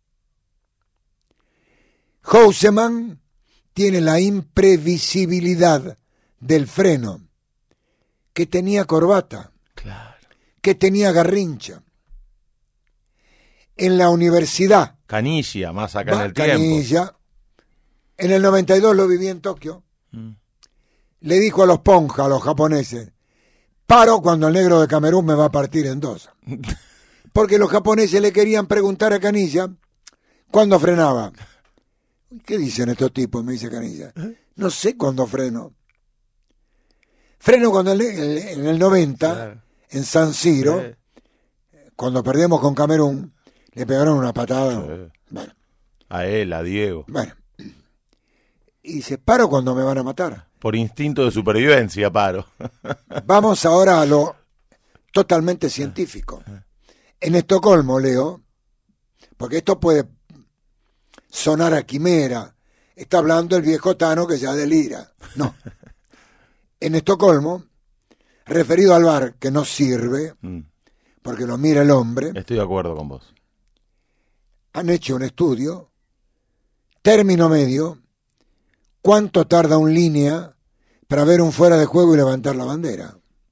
[SPEAKER 3] Houseman tiene la imprevisibilidad del freno que tenía Corbata,
[SPEAKER 2] Claro.
[SPEAKER 3] que tenía Garrincha. en la universidad.
[SPEAKER 2] Canilla, más acá en el tiempo.
[SPEAKER 3] Canilla. En el 92 lo viví en Tokio. Le dijo a los ponja, a los japoneses, paro cuando el negro de Camerún me va a partir en dos. Porque los japoneses le querían preguntar a Canilla cuándo frenaba. ¿Qué dicen estos tipos? Me dice Canilla. No sé cuándo freno. Freno cuando en el 90, claro, en San Siro, cuando perdemos con Camerún, le pegaron una patada. Sí. Bueno.
[SPEAKER 2] A él, a Diego.
[SPEAKER 3] Bueno. Y dice, paro cuando me van a matar.
[SPEAKER 2] Por instinto de supervivencia, paro.
[SPEAKER 3] Vamos ahora a lo totalmente científico. En Estocolmo, Leo, porque esto puede sonar a quimera, está hablando el viejo Tano que ya delira. No. En Estocolmo, referido al bar que no sirve, porque lo mira el hombre.
[SPEAKER 2] Estoy de acuerdo con vos.
[SPEAKER 3] Han hecho un estudio, término medio, cuánto tarda un línea para ver un fuera de juego y levantar la bandera.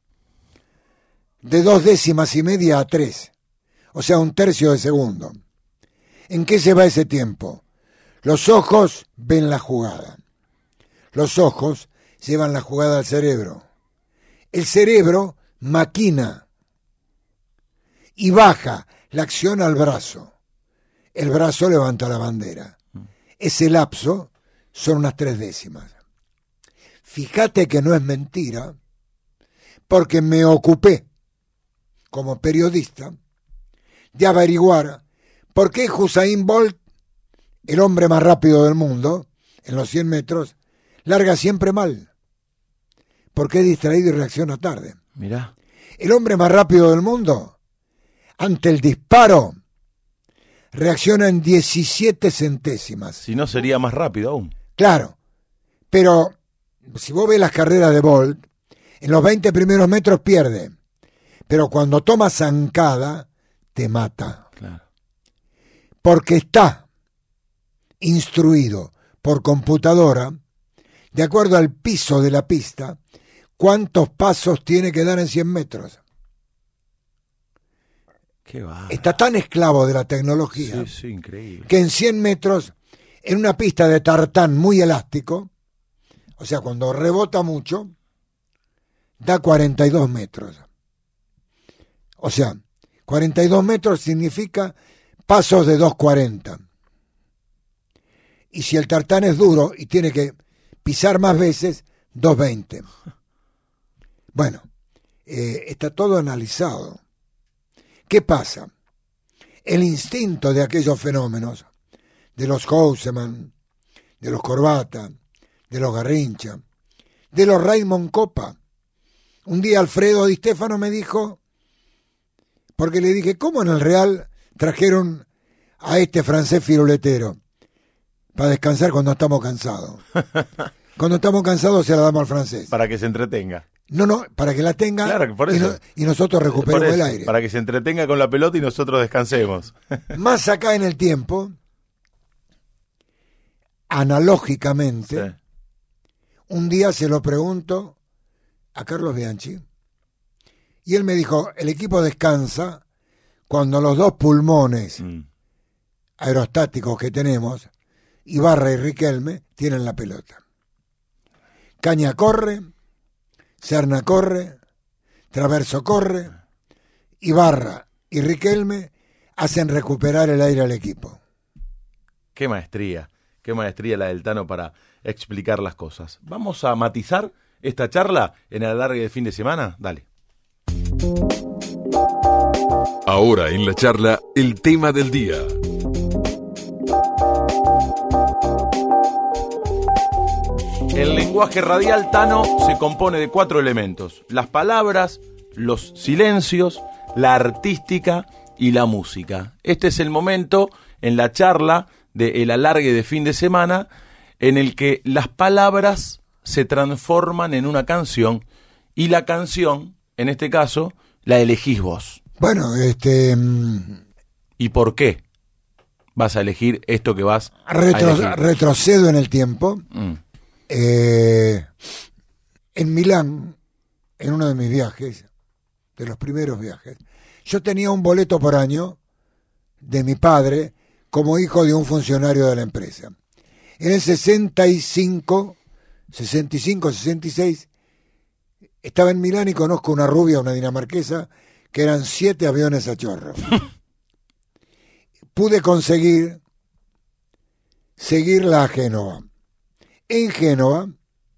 [SPEAKER 3] De 2 décimas y media a 3, o sea, 1/3 de segundo. ¿En qué se va ese tiempo? Los ojos ven la jugada. Los ojos llevan la jugada al cerebro. El cerebro maquina y baja la acción al brazo. El brazo levanta la bandera. Ese lapso son unas 3 décimas. Fíjate que no es mentira, porque me ocupé, como periodista, de averiguar por qué Usain Bolt, el hombre más rápido del mundo, en los 100 metros, larga siempre mal. Porque es distraído y reacciona tarde.
[SPEAKER 2] Mirá.
[SPEAKER 3] El hombre más rápido del mundo, ante el disparo, reacciona en 17 centésimas.
[SPEAKER 2] Si no, sería más rápido aún.
[SPEAKER 3] Claro, pero si vos ves las carreras de Bolt, en los 20 primeros metros pierde, pero cuando toma zancada, te mata.
[SPEAKER 2] Claro.
[SPEAKER 3] Porque está instruido por computadora, de acuerdo al piso de la pista, cuántos pasos tiene que dar en 100 metros.
[SPEAKER 2] Qué va.
[SPEAKER 3] Está tan esclavo de la tecnología,
[SPEAKER 2] sí, increíble,
[SPEAKER 3] que en 100 metros, en una pista de tartán muy elástico, o sea, cuando rebota mucho, da 42 metros. O sea, 42 metros significa pasos de 2.40. Y si el tartán es duro y tiene que pisar más veces, 2.20. Bueno, está todo analizado. ¿Qué pasa? El instinto de aquellos fenómenos, de los Houseman, de los Corbata, de los Garrincha, de los Raymond Coppa. Un día Alfredo Di Stefano me dijo, porque le dije, ¿cómo en el Real trajeron a este francés firuletero? Para descansar cuando estamos cansados. Cuando estamos cansados se la damos al francés.
[SPEAKER 2] Para que se entretenga.
[SPEAKER 3] No, para que la tenga,
[SPEAKER 2] claro, por eso.
[SPEAKER 3] Y nosotros recuperemos el aire.
[SPEAKER 2] Para que se entretenga con la pelota y nosotros descansemos.
[SPEAKER 3] Más acá en el tiempo, analógicamente, sí, un día se lo pregunto a Carlos Bianchi, y él me dijo, el equipo descansa cuando los dos pulmones aerostáticos que tenemos, Ibarra y Riquelme, tienen la pelota. Caña corre, Serna corre, Traverso corre, Ibarra y Riquelme hacen recuperar el aire al equipo.
[SPEAKER 2] Qué maestría la del Tano para explicar las cosas. Vamos a matizar esta charla en el alargue de fin de semana. Dale.
[SPEAKER 1] Ahora en la charla, el tema del día.
[SPEAKER 2] El lenguaje radial, Tano, se compone de 4 elementos: las palabras, los silencios, la artística y la música. Este es el momento en la charla del alargue de fin de semana en el que las palabras se transforman en una canción y la canción, en este caso, la elegís vos.
[SPEAKER 3] Bueno,
[SPEAKER 2] ¿Y por qué vas a elegir esto que vas a elegir?
[SPEAKER 3] Retrocedo en el tiempo. En Milán, en uno de mis viajes, de los primeros viajes, yo tenía un boleto por año de mi padre como hijo de un funcionario de la empresa. En el 65, 66, estaba en Milán y conozco una rubia, una dinamarquesa, que eran 7 aviones a chorro. Pude seguirla a Génova. En Génova,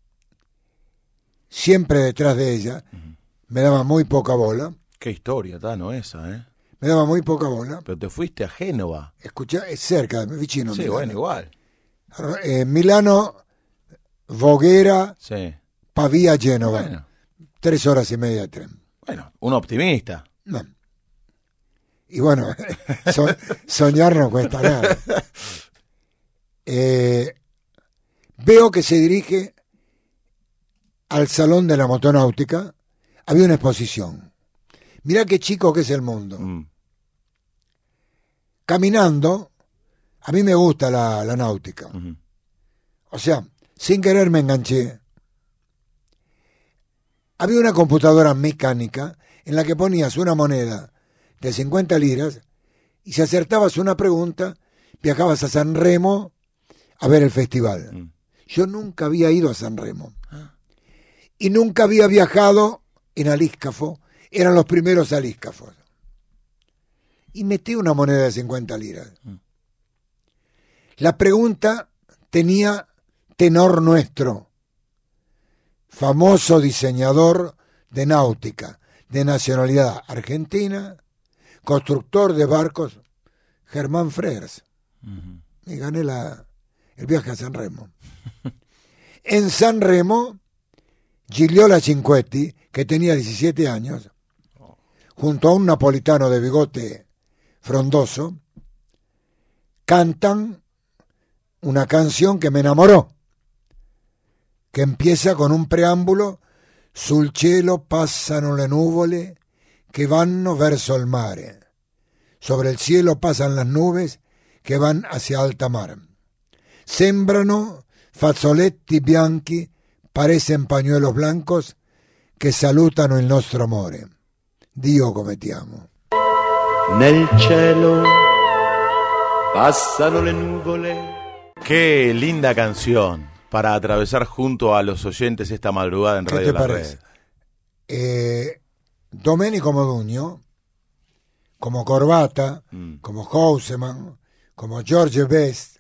[SPEAKER 3] siempre detrás de ella, me daba muy poca bola.
[SPEAKER 2] Qué historia, Tano, esa, ¿eh?
[SPEAKER 3] Me daba muy poca bola.
[SPEAKER 2] Pero te fuiste a Génova.
[SPEAKER 3] Escuchá, es cerca, vicino.
[SPEAKER 2] Sí,
[SPEAKER 3] Milano.
[SPEAKER 2] bueno, igual.
[SPEAKER 3] Milano, Voghera,
[SPEAKER 2] Sí.
[SPEAKER 3] Pavía, Génova.
[SPEAKER 2] Bueno.
[SPEAKER 3] 3 horas y media de tren.
[SPEAKER 2] Bueno, un optimista.
[SPEAKER 3] No. Y bueno, soñar no cuesta nada. Veo que se dirige al Salón de la Motonáutica. Había una exposición. Mirá qué chico que es el mundo. Caminando, a mí me gusta la náutica. O sea, sin querer me enganché. Había una computadora mecánica en la que ponías una moneda de 50 liras y si acertabas una pregunta, viajabas a San Remo a ver el festival. Yo nunca había ido a San Remo. Y nunca había viajado en alíscafo. Eran los primeros alíscafos. Y metí una moneda de 50 liras. La pregunta tenía tenor nuestro, famoso diseñador de náutica, de nacionalidad argentina, constructor de barcos, Germán Frers. Y gané el viaje a San Remo. En San Remo, Gigliola Cinquetti, que tenía 17 años, junto a un napolitano de bigote frondoso, cantan una canción que me enamoró, que empieza con un preámbulo: sul cielo passano le nuvole che vanno verso il mare. Sobre el cielo pasan las nubes que van hacia alta mar. Sembrano fazzoletti bianchi, parecen pañuelos blancos che salutano il nostro amore. Dio come ti amo.
[SPEAKER 4] Nel cielo passano le nuvole.
[SPEAKER 2] Qué linda canción para atravesar junto a los oyentes esta madrugada en
[SPEAKER 3] ¿Qué
[SPEAKER 2] Radio
[SPEAKER 3] te
[SPEAKER 2] La
[SPEAKER 3] parece?
[SPEAKER 2] Red.
[SPEAKER 3] Domenico Modugno, como Corbata, como Houseman, como George Best,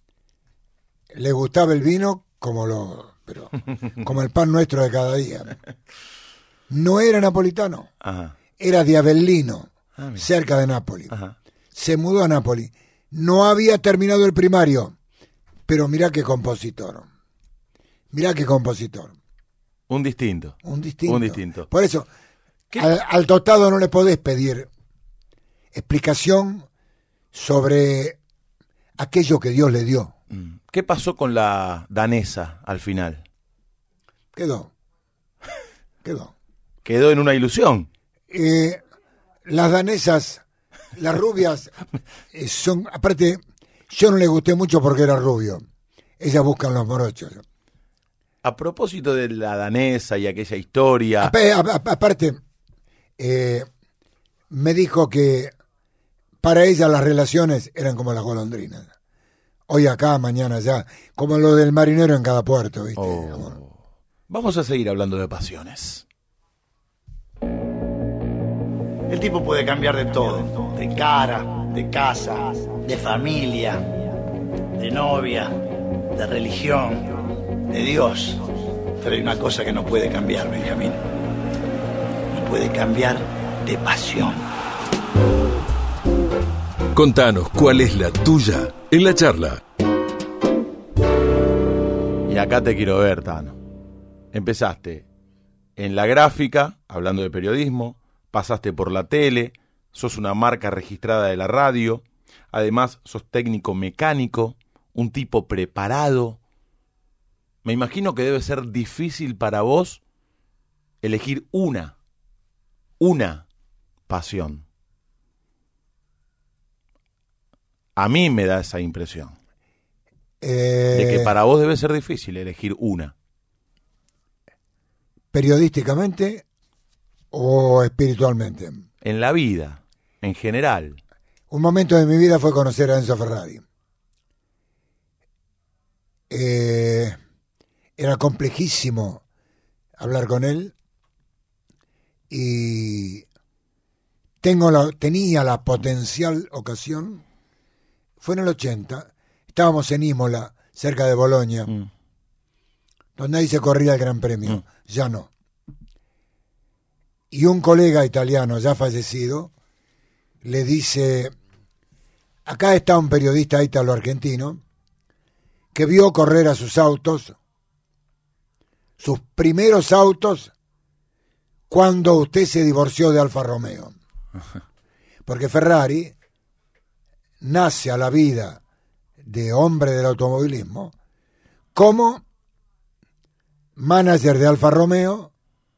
[SPEAKER 3] le gustaba el vino pero como el pan nuestro de cada día. No era napolitano,
[SPEAKER 2] Ajá.
[SPEAKER 3] era de Avellino,
[SPEAKER 2] Mira.
[SPEAKER 3] cerca de Nápoles.
[SPEAKER 2] Ajá.
[SPEAKER 3] Se mudó a Nápoles. No había terminado el primario, pero mirá qué compositor. Mirá qué compositor.
[SPEAKER 2] Un distinto.
[SPEAKER 3] Un distinto.
[SPEAKER 2] Un distinto.
[SPEAKER 3] Por eso, al tostado no le podés pedir explicación sobre aquello que Dios le dio.
[SPEAKER 2] ¿Qué pasó con la danesa al final?
[SPEAKER 3] Quedó.
[SPEAKER 2] Quedó en una ilusión.
[SPEAKER 3] Las danesas, las rubias, son, aparte, yo no le gusté mucho porque era rubio. Ellas buscan los morochos.
[SPEAKER 2] A propósito de la danesa y aquella historia.
[SPEAKER 3] Aparte, me dijo que para ella las relaciones eran como las golondrinas. Hoy acá, mañana allá, como lo del marinero en cada puerto, ¿viste?
[SPEAKER 2] Vamos a seguir hablando de pasiones.
[SPEAKER 5] El tipo puede cambiar de todo, de cara, de casa, de familia, de novia, de religión, de Dios. Pero hay una cosa que no puede cambiar, Benjamín. No puede cambiar de pasión.
[SPEAKER 1] Contanos cuál es la tuya en la charla.
[SPEAKER 2] Y acá te quiero ver, Tano. Empezaste en la gráfica, hablando de periodismo, pasaste por la tele, sos una marca registrada de la radio, además sos técnico mecánico, un tipo preparado. Me imagino que debe ser difícil para vos elegir una pasión. A mí me da esa impresión. De que para vos debe ser difícil elegir una.
[SPEAKER 3] ¿Periodísticamente o espiritualmente?
[SPEAKER 2] En la vida, en general.
[SPEAKER 3] Un momento de mi vida fue conocer a Enzo Ferrari. Era complejísimo hablar con él y tenía la potencial ocasión. Fue en el 80, estábamos en Imola, cerca de Bolonia, donde ahí se corría el Gran Premio, ya no. Y un colega italiano ya fallecido le dice: acá está un periodista ítalo-argentino que vio correr a sus autos, sus primeros autos, cuando usted se divorció de Alfa Romeo. Porque Ferrari nace a la vida de hombre del automovilismo como manager de Alfa Romeo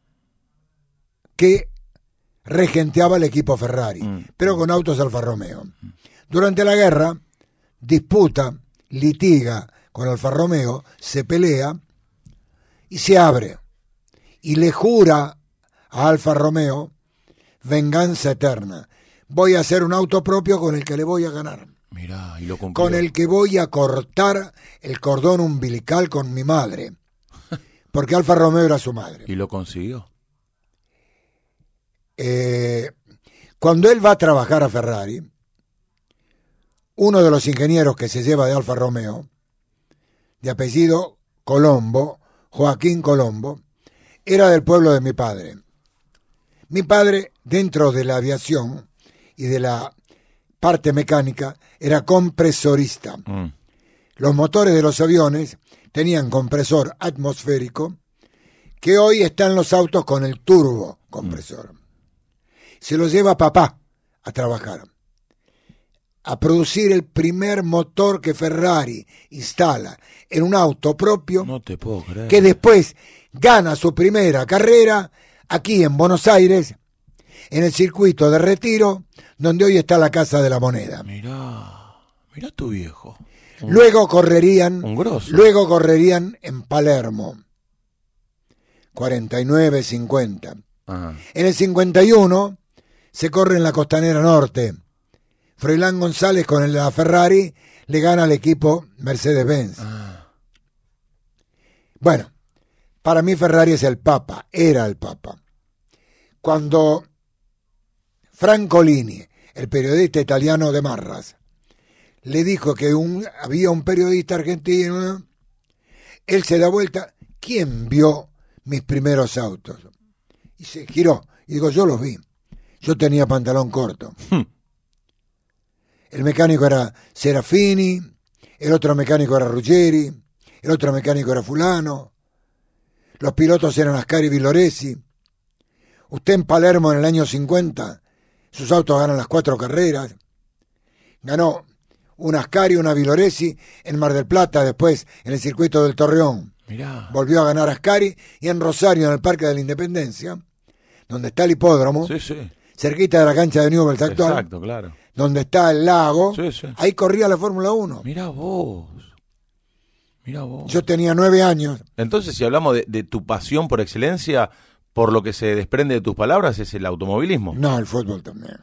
[SPEAKER 3] que regenteaba el equipo Ferrari, pero con autos Alfa Romeo. Durante la guerra disputa, litiga con Alfa Romeo, se pelea y se abre y le jura a Alfa Romeo venganza eterna. Voy a hacer un auto propio con el que le voy a ganar.
[SPEAKER 2] Mirá, y lo cumplió.
[SPEAKER 3] Con el que voy a cortar el cordón umbilical con mi madre. Porque Alfa Romeo era su madre.
[SPEAKER 2] ¿Y lo consiguió?
[SPEAKER 3] Cuando él va a trabajar a Ferrari, uno de los ingenieros que se lleva de Alfa Romeo, de apellido Colombo, Joaquín Colombo, era del pueblo de mi padre. Mi padre, dentro de la aviación y de la parte mecánica, era compresorista. Los motores de los aviones tenían compresor atmosférico, que hoy está en los autos con el turbo compresor. Se lo lleva papá a trabajar, a producir el primer motor que Ferrari instala en un auto propio.
[SPEAKER 2] No te puedo creer.
[SPEAKER 3] Que después gana su primera carrera aquí en Buenos Aires, en el circuito de Retiro, donde hoy está la Casa de la Moneda.
[SPEAKER 2] Mirá tu viejo.
[SPEAKER 3] Luego correrían en Palermo, 49, 50.
[SPEAKER 2] Ajá.
[SPEAKER 3] En el 51 se corre en la Costanera Norte. Froilán González con la Ferrari le gana al equipo Mercedes-Benz. Bueno, para mí Ferrari es el Papa, era el Papa. Cuando Francolini, el periodista italiano de Marras, le dijo que había un periodista argentino, él se da vuelta: ¿quién vio mis primeros autos? Y se giró y digo: yo los vi. Yo tenía pantalón corto. El mecánico era Serafini, el otro mecánico era Ruggeri, el otro mecánico era fulano, los pilotos eran Ascari y Villoresi. Usted en Palermo en el año 50, sus autos ganan las 4 carreras. Ganó un Ascari, una Villoresi en Mar del Plata, después en el circuito del Torreón.
[SPEAKER 2] Mirá.
[SPEAKER 3] Volvió a ganar Ascari, y en Rosario, en el Parque de la Independencia, donde está el hipódromo,
[SPEAKER 2] Sí.
[SPEAKER 3] cerquita de la cancha de Newell's actual,
[SPEAKER 2] Exacto, claro.
[SPEAKER 3] donde está el lago,
[SPEAKER 2] Sí.
[SPEAKER 3] ahí corría la Fórmula 1.
[SPEAKER 2] Mirá vos.
[SPEAKER 3] Yo tenía 9 años.
[SPEAKER 2] Entonces, si hablamos de tu pasión por excelencia, por lo que se desprende de tus palabras, es el automovilismo.
[SPEAKER 3] No, el fútbol también.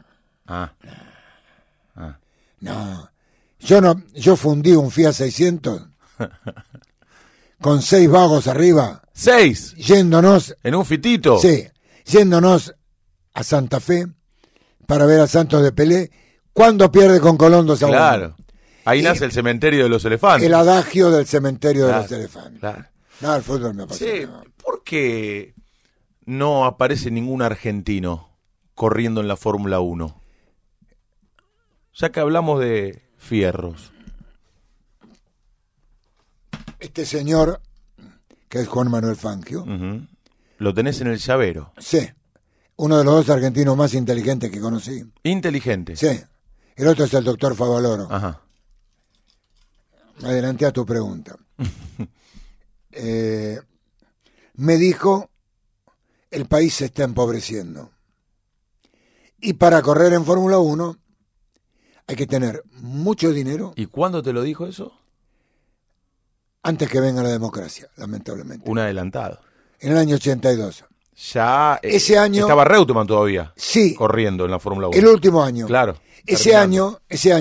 [SPEAKER 2] No.
[SPEAKER 3] Yo fundí un Fiat 600 con 6 vagos arriba.
[SPEAKER 2] 6.
[SPEAKER 3] Yéndonos.
[SPEAKER 2] En un fitito.
[SPEAKER 3] Sí, yéndonos a Santa Fe para ver a Santos de Pelé cuando pierde con Colón 2-1.
[SPEAKER 2] Claro. Ahí nace el cementerio de los elefantes.
[SPEAKER 3] El adagio del cementerio de los elefantes.
[SPEAKER 2] Claro.
[SPEAKER 3] No, el fútbol me apasiona.
[SPEAKER 2] Sí, ¿por qué no aparece ningún argentino corriendo en la Fórmula 1? Ya que hablamos de fierros.
[SPEAKER 3] Este señor, que es Juan Manuel Fangio,
[SPEAKER 2] Lo tenés en el llavero.
[SPEAKER 3] sí, uno de los 2 argentinos más inteligentes que conocí.
[SPEAKER 2] Inteligente.
[SPEAKER 3] Sí, el otro es el doctor Favaloro.
[SPEAKER 2] Ajá.
[SPEAKER 3] Adelante a tu pregunta. Me dijo: el país se está empobreciendo. Y para correr en Fórmula 1 hay que tener mucho dinero
[SPEAKER 2] ¿Y cuándo te lo dijo eso?
[SPEAKER 3] antes que venga la democracia, lamentablemente.
[SPEAKER 2] Un adelantado.
[SPEAKER 3] En el año 82.
[SPEAKER 2] Ya
[SPEAKER 3] Ese año
[SPEAKER 2] estaba Reutemann todavía.
[SPEAKER 3] Sí.
[SPEAKER 2] Corriendo en la Fórmula 1.
[SPEAKER 3] El último año.
[SPEAKER 2] Claro.
[SPEAKER 3] Ese año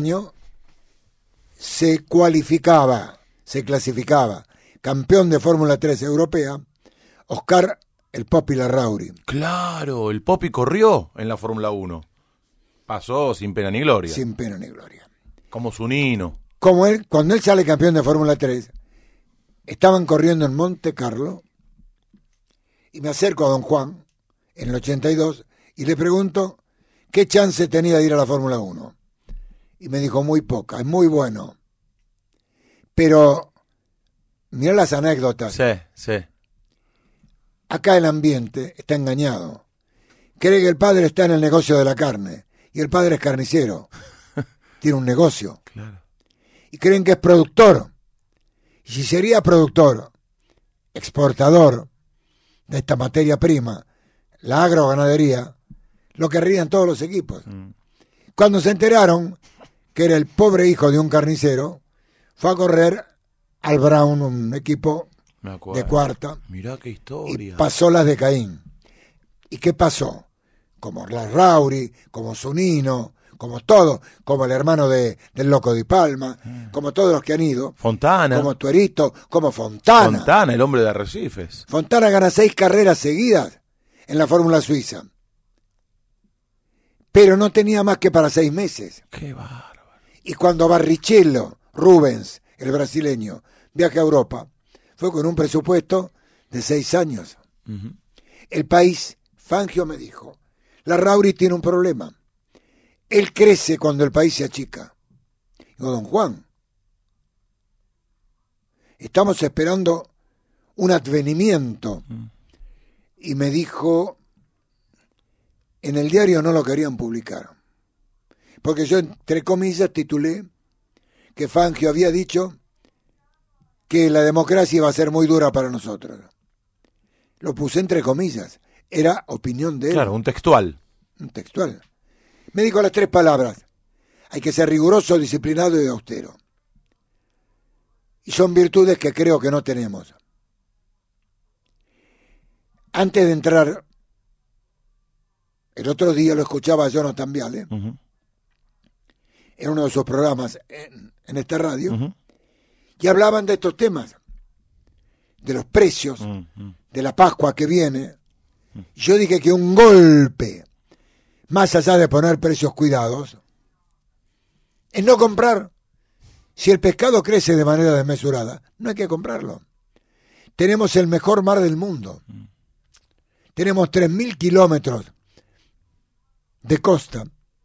[SPEAKER 3] se clasificaba campeón de Fórmula 3 europea, Oscar el Popi Larrauri.
[SPEAKER 2] Claro, el Popi corrió en la Fórmula 1. Pasó sin pena ni gloria.
[SPEAKER 3] Sin pena ni gloria.
[SPEAKER 2] Como Zunino.
[SPEAKER 3] Cuando él sale campeón de Fórmula 3, estaban corriendo en Monte Carlo y me acerco a don Juan en el 82 y le pregunto qué chance tenía de ir a la Fórmula 1. Y me dijo muy poca, es muy bueno. Pero mirá las anécdotas.
[SPEAKER 2] Sí.
[SPEAKER 3] Acá el ambiente está engañado. Cree que el padre está en el negocio de la carne y el padre es carnicero. Tiene un negocio.
[SPEAKER 2] Claro.
[SPEAKER 3] Y creen que es productor. Y si sería productor, exportador de esta materia prima, la agroganadería, lo querrían todos los equipos. Cuando se enteraron que era el pobre hijo de un carnicero, fue a correr al Brown, un equipo de cuarta.
[SPEAKER 2] Mirá qué historia.
[SPEAKER 3] Y pasó las de Caín. ¿Y qué pasó? Como Larrauri, como Zunino, como todo, como el hermano del Loco Di Palma, como todos los que han ido.
[SPEAKER 2] Fontana.
[SPEAKER 3] Como Tuerito, como Fontana.
[SPEAKER 2] Fontana, el hombre de Arrecifes.
[SPEAKER 3] Fontana gana 6 carreras seguidas en la Fórmula Suiza. Pero no tenía más que para 6 meses.
[SPEAKER 2] Qué bárbaro.
[SPEAKER 3] Y cuando Barrichello Rubens, el brasileño, viaja a Europa, fue con un presupuesto de 6 años.
[SPEAKER 2] Uh-huh.
[SPEAKER 3] El país, Fangio me dijo, Larrauri tiene un problema. Él crece cuando el país se achica. Digo, don Juan, estamos esperando un advenimiento. Y me dijo, en el diario no lo querían publicar. Porque yo, entre comillas, titulé que Fangio había dicho que la democracia iba a ser muy dura para nosotros. Lo puse entre comillas. Era opinión de él.
[SPEAKER 2] Claro, un textual.
[SPEAKER 3] Un textual. Me dijo las 3 palabras. Hay que ser riguroso, disciplinado y austero. Y son virtudes que creo que no tenemos. Antes de entrar, el otro día lo escuchaba a Jonathan Viale,
[SPEAKER 2] Uh-huh.
[SPEAKER 3] en uno de sus programas en esta radio,
[SPEAKER 2] Uh-huh.
[SPEAKER 3] y hablaban de estos temas, de los precios,
[SPEAKER 2] Uh-huh.
[SPEAKER 3] de la Pascua que viene. Yo dije que un golpe, más allá de poner precios cuidados, es no comprar. Si el pescado crece de manera desmesurada, no hay que comprarlo. Tenemos el mejor mar del mundo. Tenemos 3.000 kilómetros de costa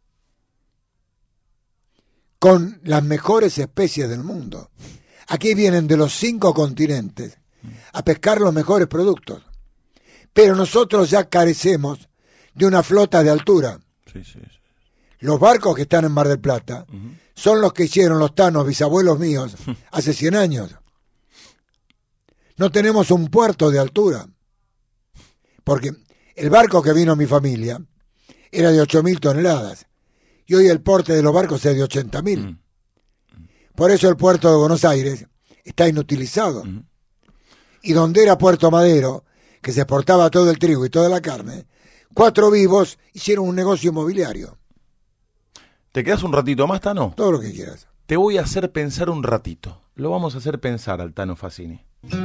[SPEAKER 3] con las mejores especies del mundo. Aquí vienen de los 5 continentes a pescar los mejores productos. Pero nosotros ya carecemos de una flota de altura.
[SPEAKER 2] Sí.
[SPEAKER 3] Los barcos que están en Mar del Plata son los que hicieron los tanos, bisabuelos míos, hace 100 años. No tenemos un puerto de altura. Porque el barco que vino mi familia era de 8.000 toneladas. Y hoy el porte de los barcos es de 80.000. Por eso el puerto de Buenos Aires está inutilizado. Y donde era Puerto Madero, que se exportaba todo el trigo y toda la carne, 4 vivos hicieron un negocio inmobiliario.
[SPEAKER 2] ¿Te quedas un ratito más, Tano?
[SPEAKER 3] Todo lo que quieras.
[SPEAKER 2] Te voy a hacer pensar un ratito. Lo vamos a hacer pensar al Tano Fassini.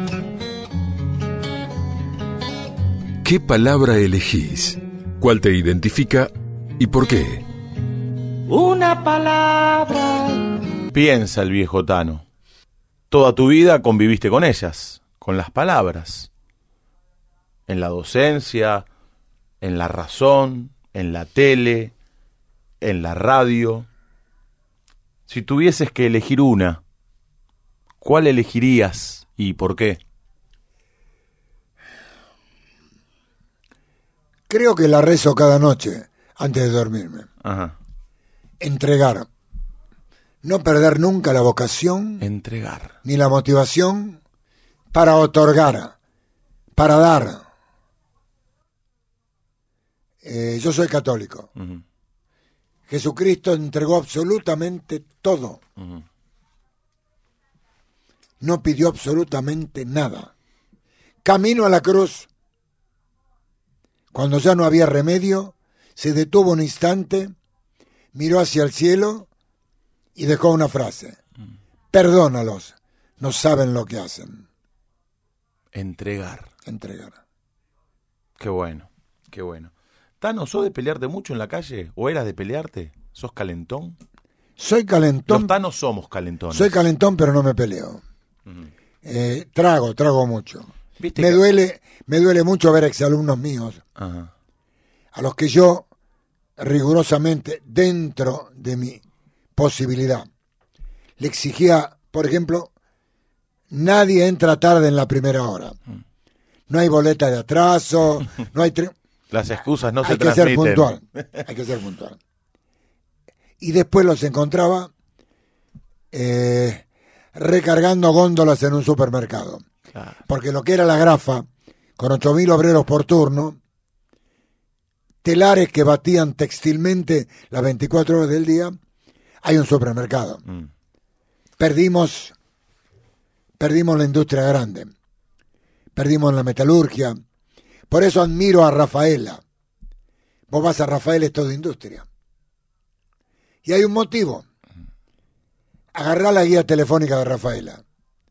[SPEAKER 1] ¿Qué palabra elegís? ¿Cuál te identifica y por qué?
[SPEAKER 4] Una palabra.
[SPEAKER 2] Piensa el viejo Tano. Toda tu vida conviviste con ellas, con las palabras. En la docencia, en la razón, en la tele, en la radio. Si tuvieses que elegir una, ¿cuál elegirías y por qué?
[SPEAKER 3] Creo que la rezo cada noche antes de dormirme.
[SPEAKER 2] Ajá.
[SPEAKER 3] Entregar. No perder nunca la vocación
[SPEAKER 2] Entregar.
[SPEAKER 3] ni la motivación para otorgar, para dar. Yo soy católico.
[SPEAKER 2] Uh-huh.
[SPEAKER 3] Jesucristo entregó absolutamente todo.
[SPEAKER 2] Uh-huh.
[SPEAKER 3] No pidió absolutamente nada. Camino a la cruz, Cuando ya no había remedio, se detuvo un instante, miró hacia el cielo y dejó una frase. Perdónalos, no saben lo que hacen.
[SPEAKER 2] Entregar.
[SPEAKER 3] Entregar.
[SPEAKER 2] Qué bueno, qué bueno. Tano, ¿sos de pelearte mucho en la calle? ¿O eras de pelearte? ¿Sos calentón?
[SPEAKER 3] Soy calentón.
[SPEAKER 2] Los tanos somos calentones.
[SPEAKER 3] Soy calentón, pero no me peleo. Trago mucho.
[SPEAKER 2] ¿Viste
[SPEAKER 3] Me duele mucho ver exalumnos míos,
[SPEAKER 2] Ajá.
[SPEAKER 3] a los que yo, rigurosamente, dentro de mi posibilidad, le exigía, por ejemplo, nadie entra tarde en la primera hora. No hay boleta de atraso, no hay...
[SPEAKER 2] Las excusas no se
[SPEAKER 3] hay que
[SPEAKER 2] transmiten.
[SPEAKER 3] ser puntual, hay que ser puntual. Y después los encontraba recargando góndolas en un supermercado.
[SPEAKER 2] Claro.
[SPEAKER 3] Porque lo que era la Grafa, con 8.000 obreros por turno, telares que batían textilmente las 24 horas del día, hay un supermercado. Perdimos la industria grande, perdimos la metalurgia. Por eso admiro a Rafaela. Vos vas a Rafaela, es todo industria. Y hay un motivo. Agarrá la guía telefónica de Rafaela.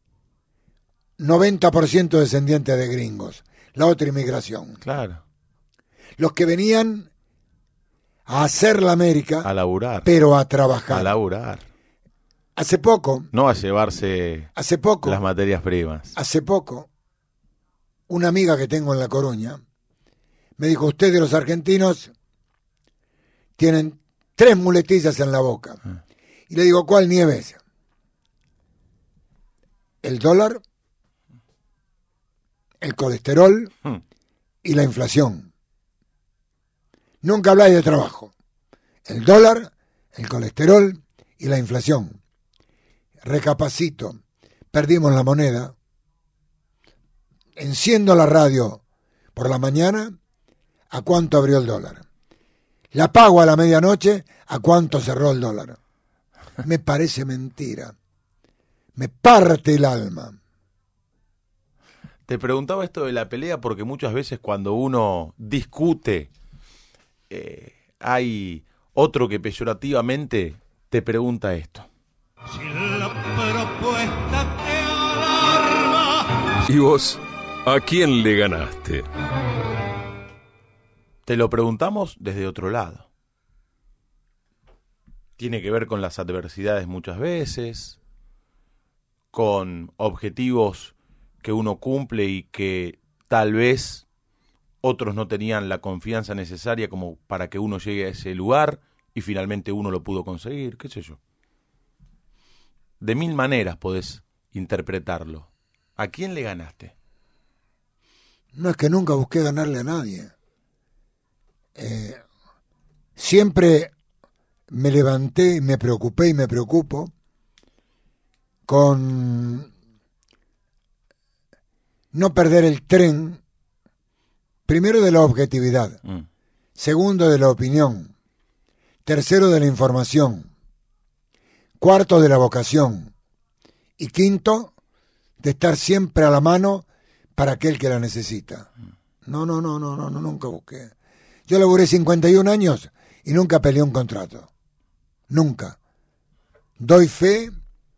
[SPEAKER 3] 90% descendientes de gringos. La otra inmigración.
[SPEAKER 2] Claro.
[SPEAKER 3] Los que venían a hacer la América,
[SPEAKER 2] A laburar.
[SPEAKER 3] pero a trabajar.
[SPEAKER 2] A laburar.
[SPEAKER 3] Hace poco,
[SPEAKER 2] No a llevarse las materias primas.
[SPEAKER 3] hace poco, una amiga que tengo en La Coruña me dijo, ustedes los argentinos tienen 3 muletillas en la boca. Y le digo, ¿cuál Nieves? El dólar, el colesterol y la inflación. Nunca habláis de trabajo. El dólar, el colesterol y la inflación. Recapacito, perdimos la moneda. Enciendo la radio por la mañana, ¿a cuánto abrió el dólar? La apago a la medianoche, ¿a cuánto cerró el dólar? Me parece mentira. Me parte el alma.
[SPEAKER 2] Te preguntaba esto de la pelea porque muchas veces cuando uno discute, hay otro que peyorativamente te pregunta esto.
[SPEAKER 6] Si la propuesta te alarma.
[SPEAKER 1] ¿Y vos a quién le ganaste?
[SPEAKER 2] Te lo preguntamos desde otro lado. Tiene que ver con las adversidades muchas veces, con objetivos que uno cumple y que tal vez otros no tenían la confianza necesaria como para que uno llegue a ese lugar y finalmente uno lo pudo conseguir, qué sé yo. De 1000 maneras podés interpretarlo. ¿A quién le ganaste?
[SPEAKER 3] No es que nunca busqué ganarle a nadie. Siempre me levanté, me preocupé y me preocupo con no perder el tren, primero de la objetividad, segundo de la opinión, tercero de la información, cuarto de la vocación y quinto de estar siempre a la mano para aquel que la necesita. No, nunca busqué. Yo laburé 51 años y nunca peleé un contrato. Nunca. Doy fe.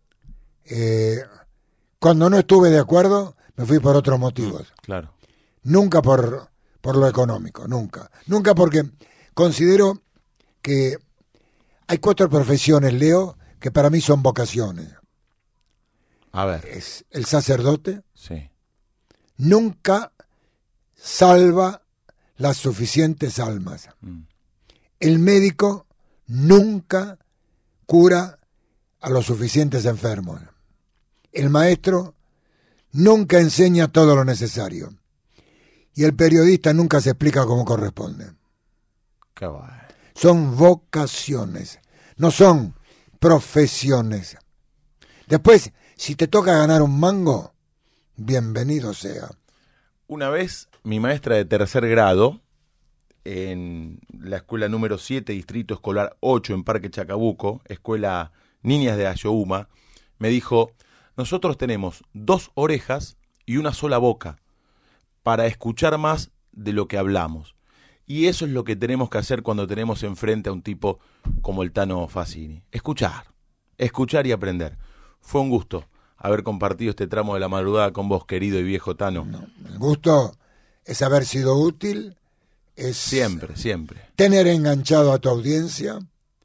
[SPEAKER 3] Cuando no estuve de acuerdo, me fui por otros motivos.
[SPEAKER 2] Claro.
[SPEAKER 3] Nunca por lo económico, nunca. Nunca porque considero que hay 4 profesiones, Leo, que para mí son vocaciones.
[SPEAKER 2] A ver.
[SPEAKER 3] Es el sacerdote.
[SPEAKER 2] Sí.
[SPEAKER 3] Nunca salva las suficientes almas. El médico nunca cura a los suficientes enfermos. El maestro nunca enseña todo lo necesario. Y el periodista nunca se explica como corresponde.
[SPEAKER 2] Qué bueno.
[SPEAKER 3] Son vocaciones, no son profesiones. Después, si te toca ganar un mango, bienvenido sea.
[SPEAKER 2] Una vez, mi maestra de 3er grado, en la escuela número 7, distrito escolar 8, en Parque Chacabuco, escuela Niñas de Ayohuma, me dijo, nosotros tenemos 2 orejas y una sola boca para escuchar más de lo que hablamos. Y eso es lo que tenemos que hacer cuando tenemos enfrente a un tipo como el Tano Fassini. Escuchar y aprender. Fue un gusto haber compartido este tramo de la madrugada con vos, querido y viejo Tano.
[SPEAKER 3] No, el gusto es haber sido útil, es
[SPEAKER 2] Siempre.
[SPEAKER 3] tener enganchado a tu audiencia,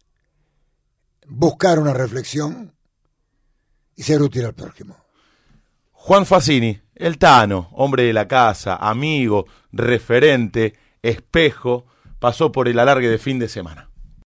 [SPEAKER 3] buscar una reflexión y ser útil al prójimo.
[SPEAKER 2] Juan Fassini, el Tano, hombre de la casa, amigo, referente, espejo, pasó por el alargue de fin de semana.